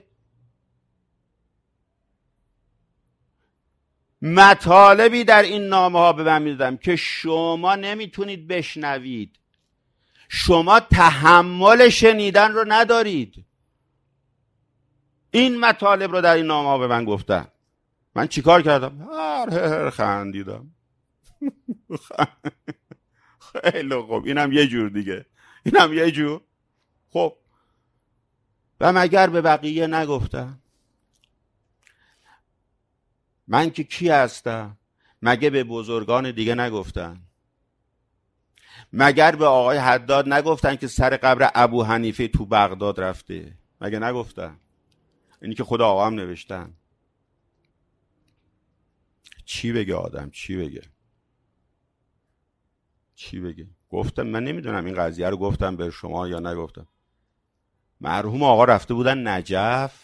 مطالبی در این نامه ها به من میدادم که شما نمیتونید بشنوید، شما تحمل شنیدن رو ندارید. این مطالب رو در این نامه ها به من گفتن. من چیکار کردم؟ هر خندیدم. خیلی خوب، اینم یه جور دیگه، اینم یه جور. خب و مگر به بقیه نگفتم؟ من که کی هستم؟ مگه به بزرگان دیگه نگفتن؟ مگر به آقای حداد نگفتن که سر قبر ابو حنیفه تو بغداد رفته؟ مگه نگفتن؟ اینی که خدا آقا هم نوشتن. چی بگه آدم؟ چی بگه؟ چی بگه؟ گفتم، من نمیدونم این قضیه رو گفتم به شما یا نگفتم. مرحوم آقا رفته بودن نجف.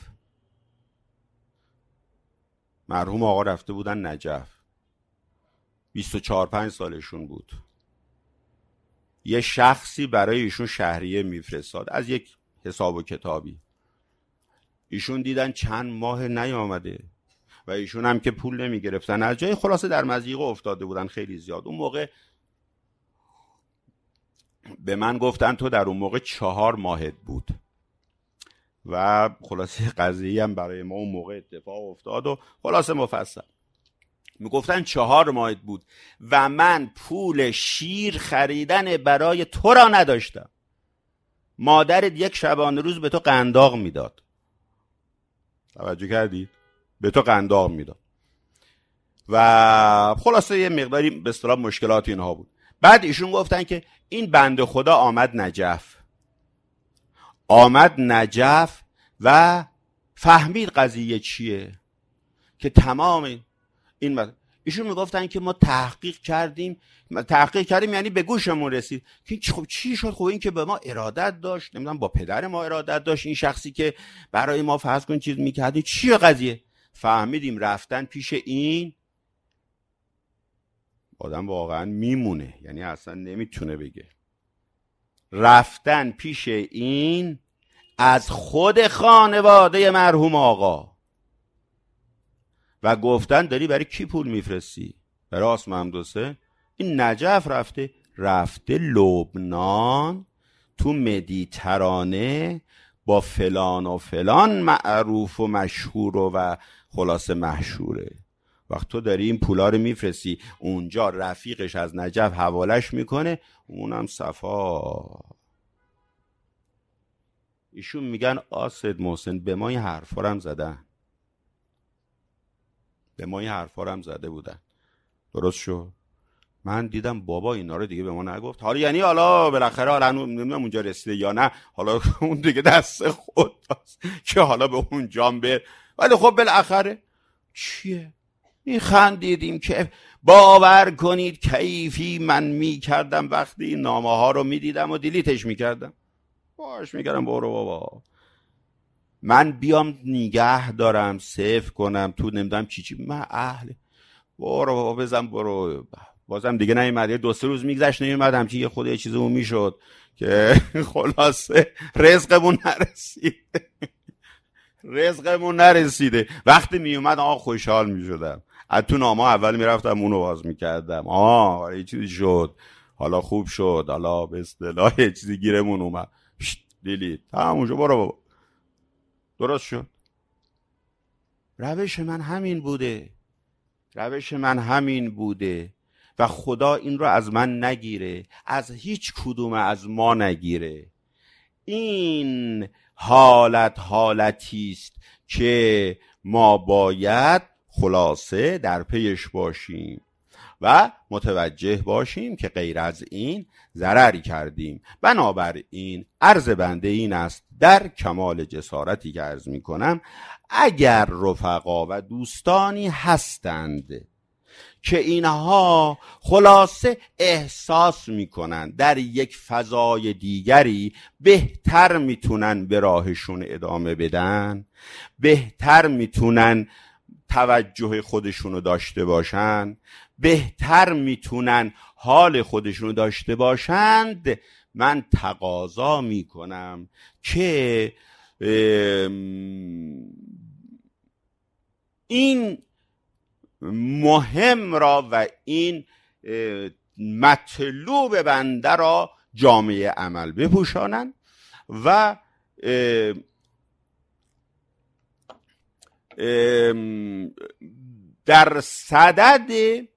مرحوم آقا رفته بودن نجف، 24-25 سالشون بود. یه شخصی برای ایشون شهریه میفرستاد از یک حساب و کتابی. ایشون دیدن چند ماه نیامده و ایشون هم که پول نمیگرفتن از جای، خلاصه در مضیقه افتاده بودن خیلی زیاد. اون موقع به من گفتن تو در اون موقع 4 ماهت بود و خلاصه قضیه هم برای ما اون موقع اتفاق افتاد و خلاصه مفصل میگفتن 4 ماهت بود و من پول شیر خریدن برای تو را نداشتم. مادرت یک شبانه روز به تو قنداق میداد. توجه کردید؟ به تو قنداق میداد و خلاصه یه مقداری به اصطلاح مشکلات اینها بود. بعد ایشون گفتن که این بنده خدا آمد نجف و فهمید قضیه چیه، که تمام این ایشون میگفتن که ما تحقیق کردیم یعنی به گوشمون رسید که خب چی شد. خب این که به ما ارادت داشت، نمیدونم با پدر ما ارادت داشت، این شخصی که برای ما فرض کن چیز میکردی، چیه قضیه؟ فهمیدیم رفتن پیش این آدم واقعا میمونه، یعنی اصلا نمیتونه بگه. رفتن پیش این از خود خانواده مرحوم آقا و گفتن داری برای کی پول میفرستی؟ برای آسم حمدحسین. این نجف رفته لبنان، تو مدیترانه با فلان و فلان معروف و مشهور و خلاصه محشوره. وقت تو داری این پولا رو میفرستی اونجا، رفیقش از نجف حوالش میکنه، اونم صفا. ایشون میگن آسد محسن به ما این حرفا رو هم زدن، به ما این حرفا رو هم زده بودن. درست شد؟ من دیدم بابا اینا رو دیگه به ما نگفت. حالا یعنی حالا بالاخره حالا نمیدونم اونجا رسیده یا نه، حالا اون دیگه دست خود دست که حالا به اونجا بر. ولی خب بالاخره چیه؟ میخندیدیم که باور کنید کیفی من میکردم وقتی این نامه ها رو میدیدم و دیلیتش میکردم. باش میکردم برو بابا من بیام نگه دارم سیف کنم تو نمیدونم چی من اهل برو بابا بزن برو. بازم دیگه نیومد. یه 2-3 روز میگذشت نیومد، همچین یه خود یه چیزمون میشد که خلاصه رزقمون نرسیده. وقتی میومد خوشحال میشدم، از تو نامه اول میرفتم اونو باز میکردم. یه چیزی شد، حالا خوب شد، حالا به اصطلاح یه چیزی گیرمون اومد، دیلیت همونجا برو بابا. درست شد. روش من همین بوده و خدا این رو از من نگیره، از هیچ کدوم از ما نگیره. این حالتی است که ما باید خلاصه در پیش باشیم و متوجه باشیم که غیر از این ضرری کردیم. بنابراین عرض بنده این است در کمال جسارتی که عرض می کنم، اگر رفقا و دوستانی هستند که اینها خلاصه احساس میکنن در یک فضای دیگری بهتر میتونن به راهشون ادامه بدن، بهتر میتونن توجه خودشونو داشته باشن، بهتر میتونن حال خودشونو داشته باشند. من تقاضا میکنم که این مهم را و این مطلوب بنده را جامعه عمل بپوشانند و در صدد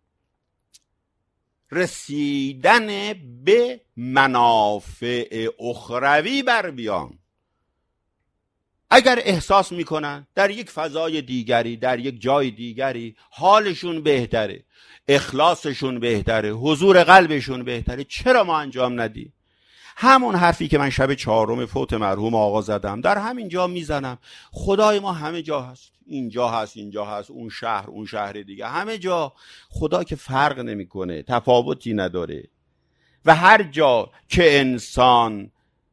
رسیدن به منافع اخروی بر بیان. اگر احساس میکنن در یک فضای دیگری، در یک جای دیگری حالشون بهتره، اخلاصشون بهتره، حضور قلبشون بهتره، چرا ما انجام ندیم؟ همون حرفی که من شب 4 فوت مرحوم آقا زدم در همین جا میزنم. خدای ما همه جا هست، اینجا هست، اینجا هست، اون شهر دیگه، همه جا خدا که فرق نمیکنه، تفاوتی نداره و هر جا که انسان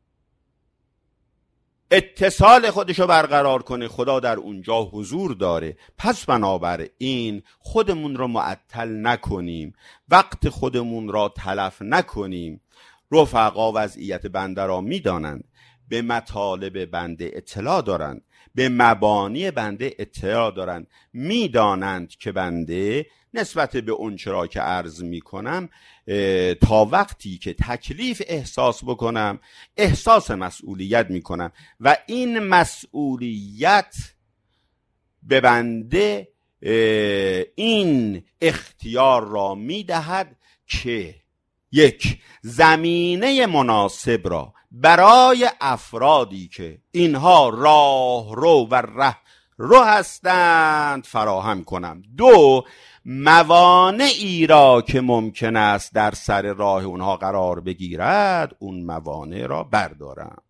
اتصال خودشو برقرار کنه خدا در اونجا حضور داره. پس بنابراین خودمون رو معطل نکنیم، وقت خودمون را تلف نکنیم. رفقا وضعیت بنده را میدانند، به مطالب بنده اطلاع دارند، به مبانی بنده اطلاع دارند، میدانند که بنده نسبت به اون چرا که عرض میکنم تا وقتی که تکلیف احساس بکنم احساس مسئولیت میکنم و این مسئولیت به بنده این اختیار را میدهد که یک، زمینه مناسب را برای افرادی که اینها راه رو و ره رو هستند فراهم کنم. 2، موانعی را که ممکن است در سر راه اونها قرار بگیرد اون موانع را بردارم.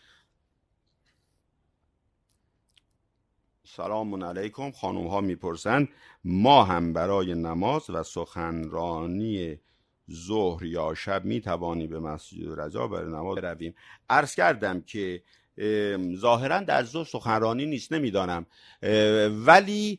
سلام علیکم. خانوم ها میپرسند ما هم برای نماز و سخنرانی ظهر یا شب میتوانی به مسجد رضا برای نماز برویم؟ عرض کردم که ظاهرا در ظهر سخنرانی نیست، نمیدانم، ولی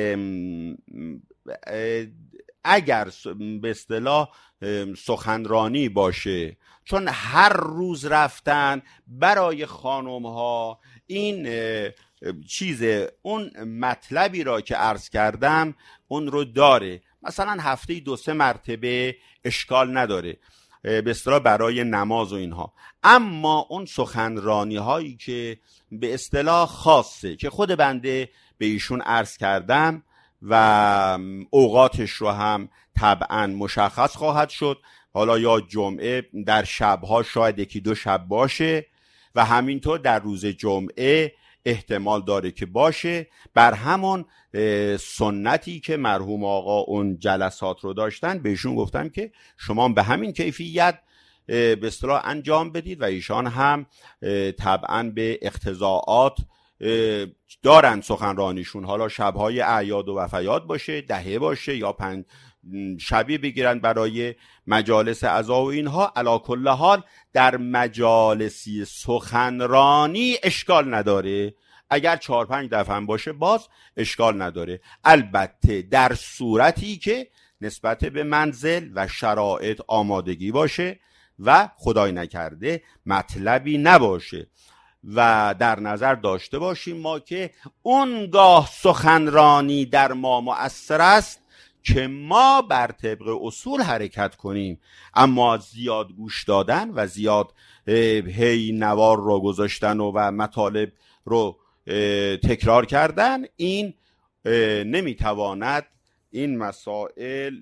اگر به اصطلاح سخنرانی باشه، چون هر روز رفتن برای خانم ها این اون مطلبی را که عرض کردم اون رو داره. مثلا هفته 2-3 مرتبه اشکال نداره به اصطلاح برای نماز و اینها. اما اون سخنرانی هایی که به اصطلاح خاصه که خود بنده به ایشون عرض کردم و اوقاتش رو هم طبعا مشخص خواهد شد، حالا یا جمعه در شبها شاید 1-2 شب باشه و همینطور در روز جمعه احتمال داره که باشه، بر همون سنتی که مرحوم آقا اون جلسات رو داشتن بهشون گفتم که شما به همین کیفیت به اصطلاح انجام بدید و ایشان هم طبعا به اقتضاعات دارن سخنرانیشون، حالا شبهای اعیاد و وفیات باشه، 10 باشه یا 5 شبی بگیرن برای مجالس عزا و اینها. علی کل حال در مجالسی سخنرانی اشکال نداره، اگر 4-5 دفعه باشه باز اشکال نداره، البته در صورتی که نسبت به منزل و شرایط آمادگی باشه و خدای نکرده مطلبی نباشه. و در نظر داشته باشیم ما که اونگاه سخنرانی در ما مؤثر است که ما بر طبق اصول حرکت کنیم، اما زیاد گوش دادن و زیاد هی نوار رو گذاشتن و مطالب رو تکرار کردن این نمیتواند این مسائل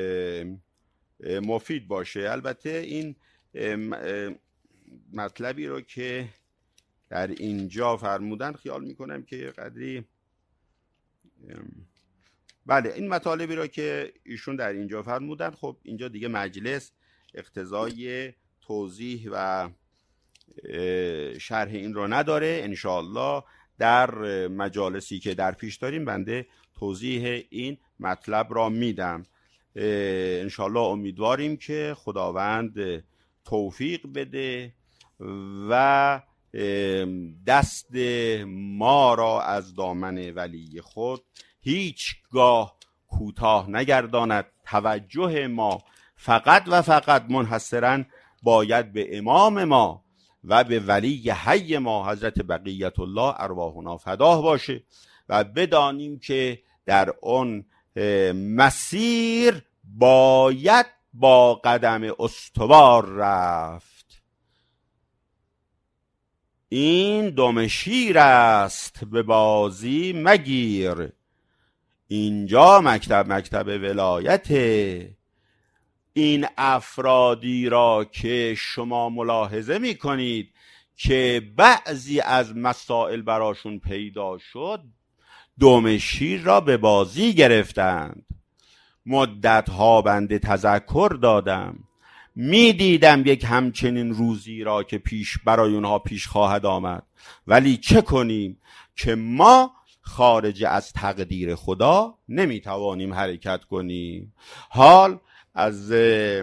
مفید باشه. البته این مطلبی رو که در اینجا فرمودن خیال میکنم که قدری بله این مطالبی رو که ایشون در اینجا فرمودن، خب اینجا دیگه مجلس اقتضای توضیح و شرح این رو نداره. انشاءالله در مجالسی که در پیش داریم بنده توضیح این مطلب را میدم. انشالله امیدواریم که خداوند توفیق بده و دست ما را از دامن ولی خود هیچگاه کوتاه نگرداند. توجه ما فقط و فقط منحصراً باید به امام ما و به ولی حی ما حضرت بقیت الله ارواحنا فداه باشه و بدانیم که در اون مسیر باید با قدم استوار رفت. این دم شیر است به بازی مگیر، اینجا مکتب ولایته. این افرادی را که شما ملاحظه می کنید که بعضی از مسائل براشون پیدا شد، دم شیر را به بازی گرفتند. مدتها بنده تذکر دادم، می دیدم یک همچنین روزی را که برای اونها پیش خواهد آمد، ولی چه کنیم که ما خارج از تقدیر خدا نمی توانیم حرکت کنیم. حال از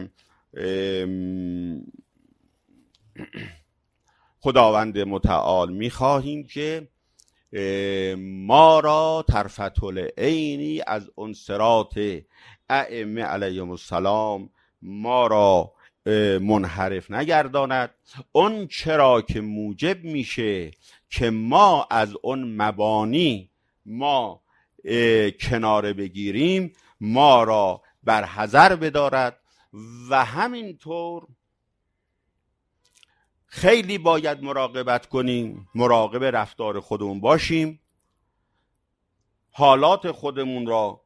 خداوند متعال می خواهیم که ما را طرفة العینی از اون صراط ائمه علیهم السلام ما را منحرف نگرداند. اون چرا که موجب میشه که ما از اون مبانی ما کناره بگیریم ما را بر حذر بدارد و همینطور خیلی باید مراقبت کنیم، مراقب رفتار خودمون باشیم، حالات خودمون را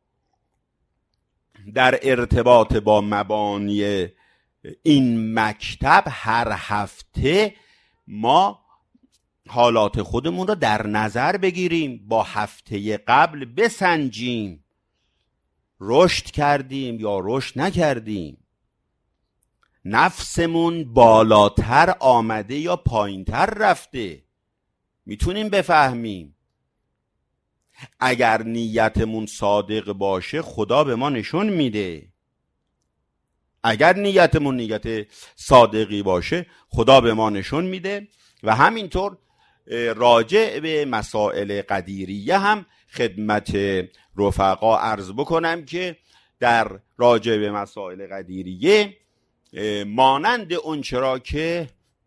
در ارتباط با مبانی این مکتب هر هفته ما حالات خودمون را در نظر بگیریم، با هفته قبل بسنجیم، رشد کردیم یا رشد نکردیم، نفسمون بالاتر آمده یا پایینتر رفته، میتونیم بفهمیم. اگر نیتمون صادق باشه خدا به ما نشون میده. اگر نیتمون نیت صادقی باشه خدا به ما نشون میده. و همینطور راجع به مسائل قدیریه هم خدمت رفقا عرض بکنم که در راجع به مسائل قدیریه مانند اون چرا که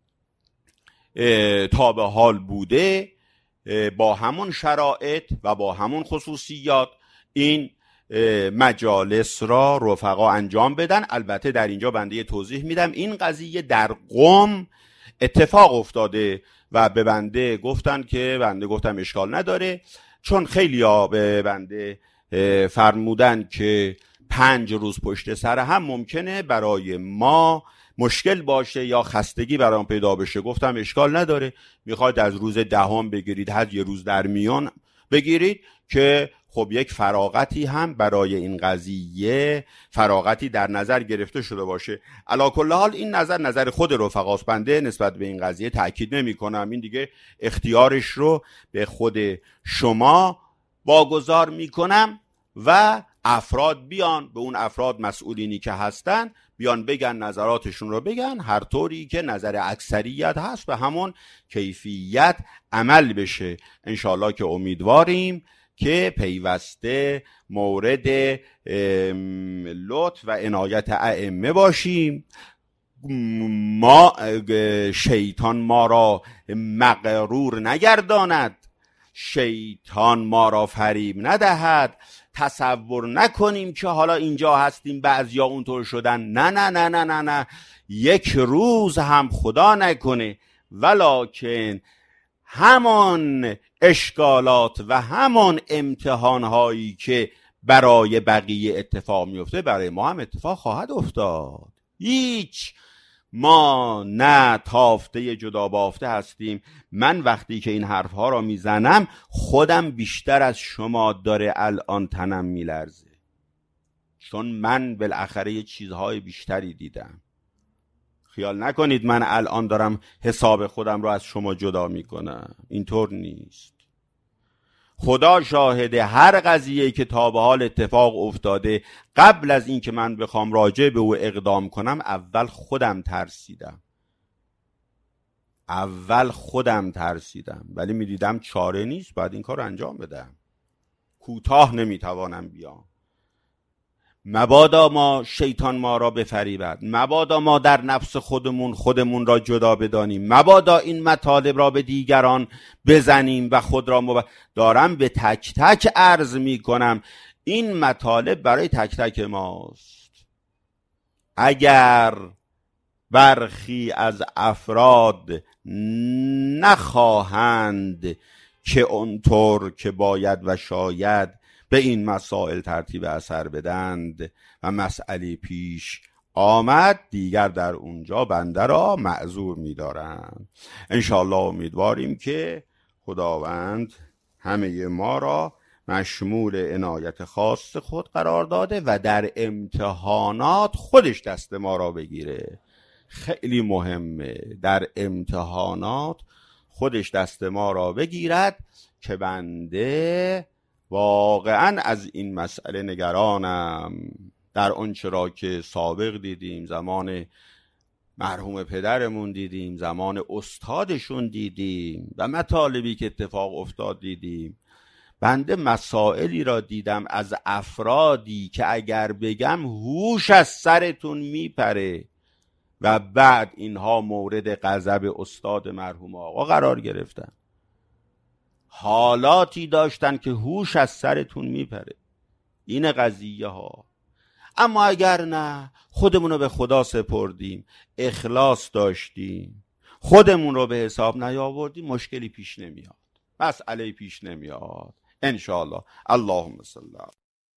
تا به حال بوده با همون شرایط و با همون خصوصیات این مجالس را رفقا انجام بدن. البته در اینجا بنده توضیح میدم این قضیه در قم اتفاق افتاده و به بنده گفتن که بنده گفتم اشکال نداره، چون خیلی ها به بنده فرمودن که 5 روز پشت سر هم ممکنه برای ما مشکل باشه یا خستگی برام پیدا بشه. گفتم اشکال نداره، میخواید از روز 10 بگیرید، هر یه روز در میان بگیرید که خب یک فراغتی هم برای این قضیه فراغتی در نظر گرفته شده باشه. علی کل حال این نظر خود رفقاست، بنده نسبت به این قضیه تاکید نمی کنم، این دیگه اختیارش رو به خود شما واگذار می کنم و افراد بیان، به اون افراد مسئولینی که هستن بیان بگن، نظراتشون رو بگن، هر طوری که نظر اکثریت هست به همون کیفیت عمل بشه. انشالله که امیدواریم که پیوسته مورد لطف و عنایت ائمه باشیم. ما شیطان ما را مغرور نگرداند، شیطان ما را فریب ندهد. تصور نکنیم که حالا اینجا هستیم بعضیا اونطور شدن، نه نه نه نه نه نه، یک روز هم خدا نکنه ولکن همان اشکالات و همان امتحانهایی که برای بقیه اتفاق میفته برای ما هم اتفاق خواهد افتاد. هیچ ما نه تافته جدا بافته هستیم. من وقتی که این حرفها را میزنم خودم بیشتر از شما داره الان تنم میلرزه، چون من بالاخره یه چیزهای بیشتری دیدم. خیال نکنید من الان دارم حساب خودم رو از شما جدا میکنم، اینطور نیست. خدا شاهده هر قضیه که تا به حال اتفاق افتاده قبل از این که من بخوام راجع به او اقدام کنم اول خودم ترسیدم ولی میدیدم چاره نیست، باید این کار انجام بدم، کوتاه نمیتوانم بیام. مبادا ما شیطان ما را بفریبد، مبادا ما در نفس خودمون را جدا بدانیم، مبادا این مطالب را به دیگران بزنیم و خود را دارم به تک تک عرض می کنم این مطالب برای تک تک ماست. اگر برخی از افراد نخواهند که اونطور که باید و شاید به این مسائل ترتیب اثر بدند و مسئله پیش آمد، دیگر در اونجا بنده را معذور می‌دارم. انشاءالله امیدواریم که خداوند همه ما را مشمول عنایت خاص خود قرار داده و در امتحانات خودش دست ما را بگیره. خیلی مهمه در امتحانات خودش دست ما را بگیرد که بنده واقعا از این مسئله نگرانم. در آنچه را که سابق دیدیم، زمان مرحوم پدرمون دیدیم، زمان استادشون دیدیم و مطالبی که اتفاق افتاد دیدیم، بنده مسائلی را دیدم از افرادی که اگر بگم هوش از سرتون میپره و بعد اینها مورد غضب استاد مرحوم آقا قرار گرفتن، حالاتی داشتن که هوش از سرتون میپره. این قضیه ها. اما اگر نه، خودمون رو به خدا سپردیم، اخلاص داشتیم، خودمون رو به حساب نیاوردیم، مشکلی پیش نمیاد، مسئله پیش نمیاد انشاءالله. اللهم صل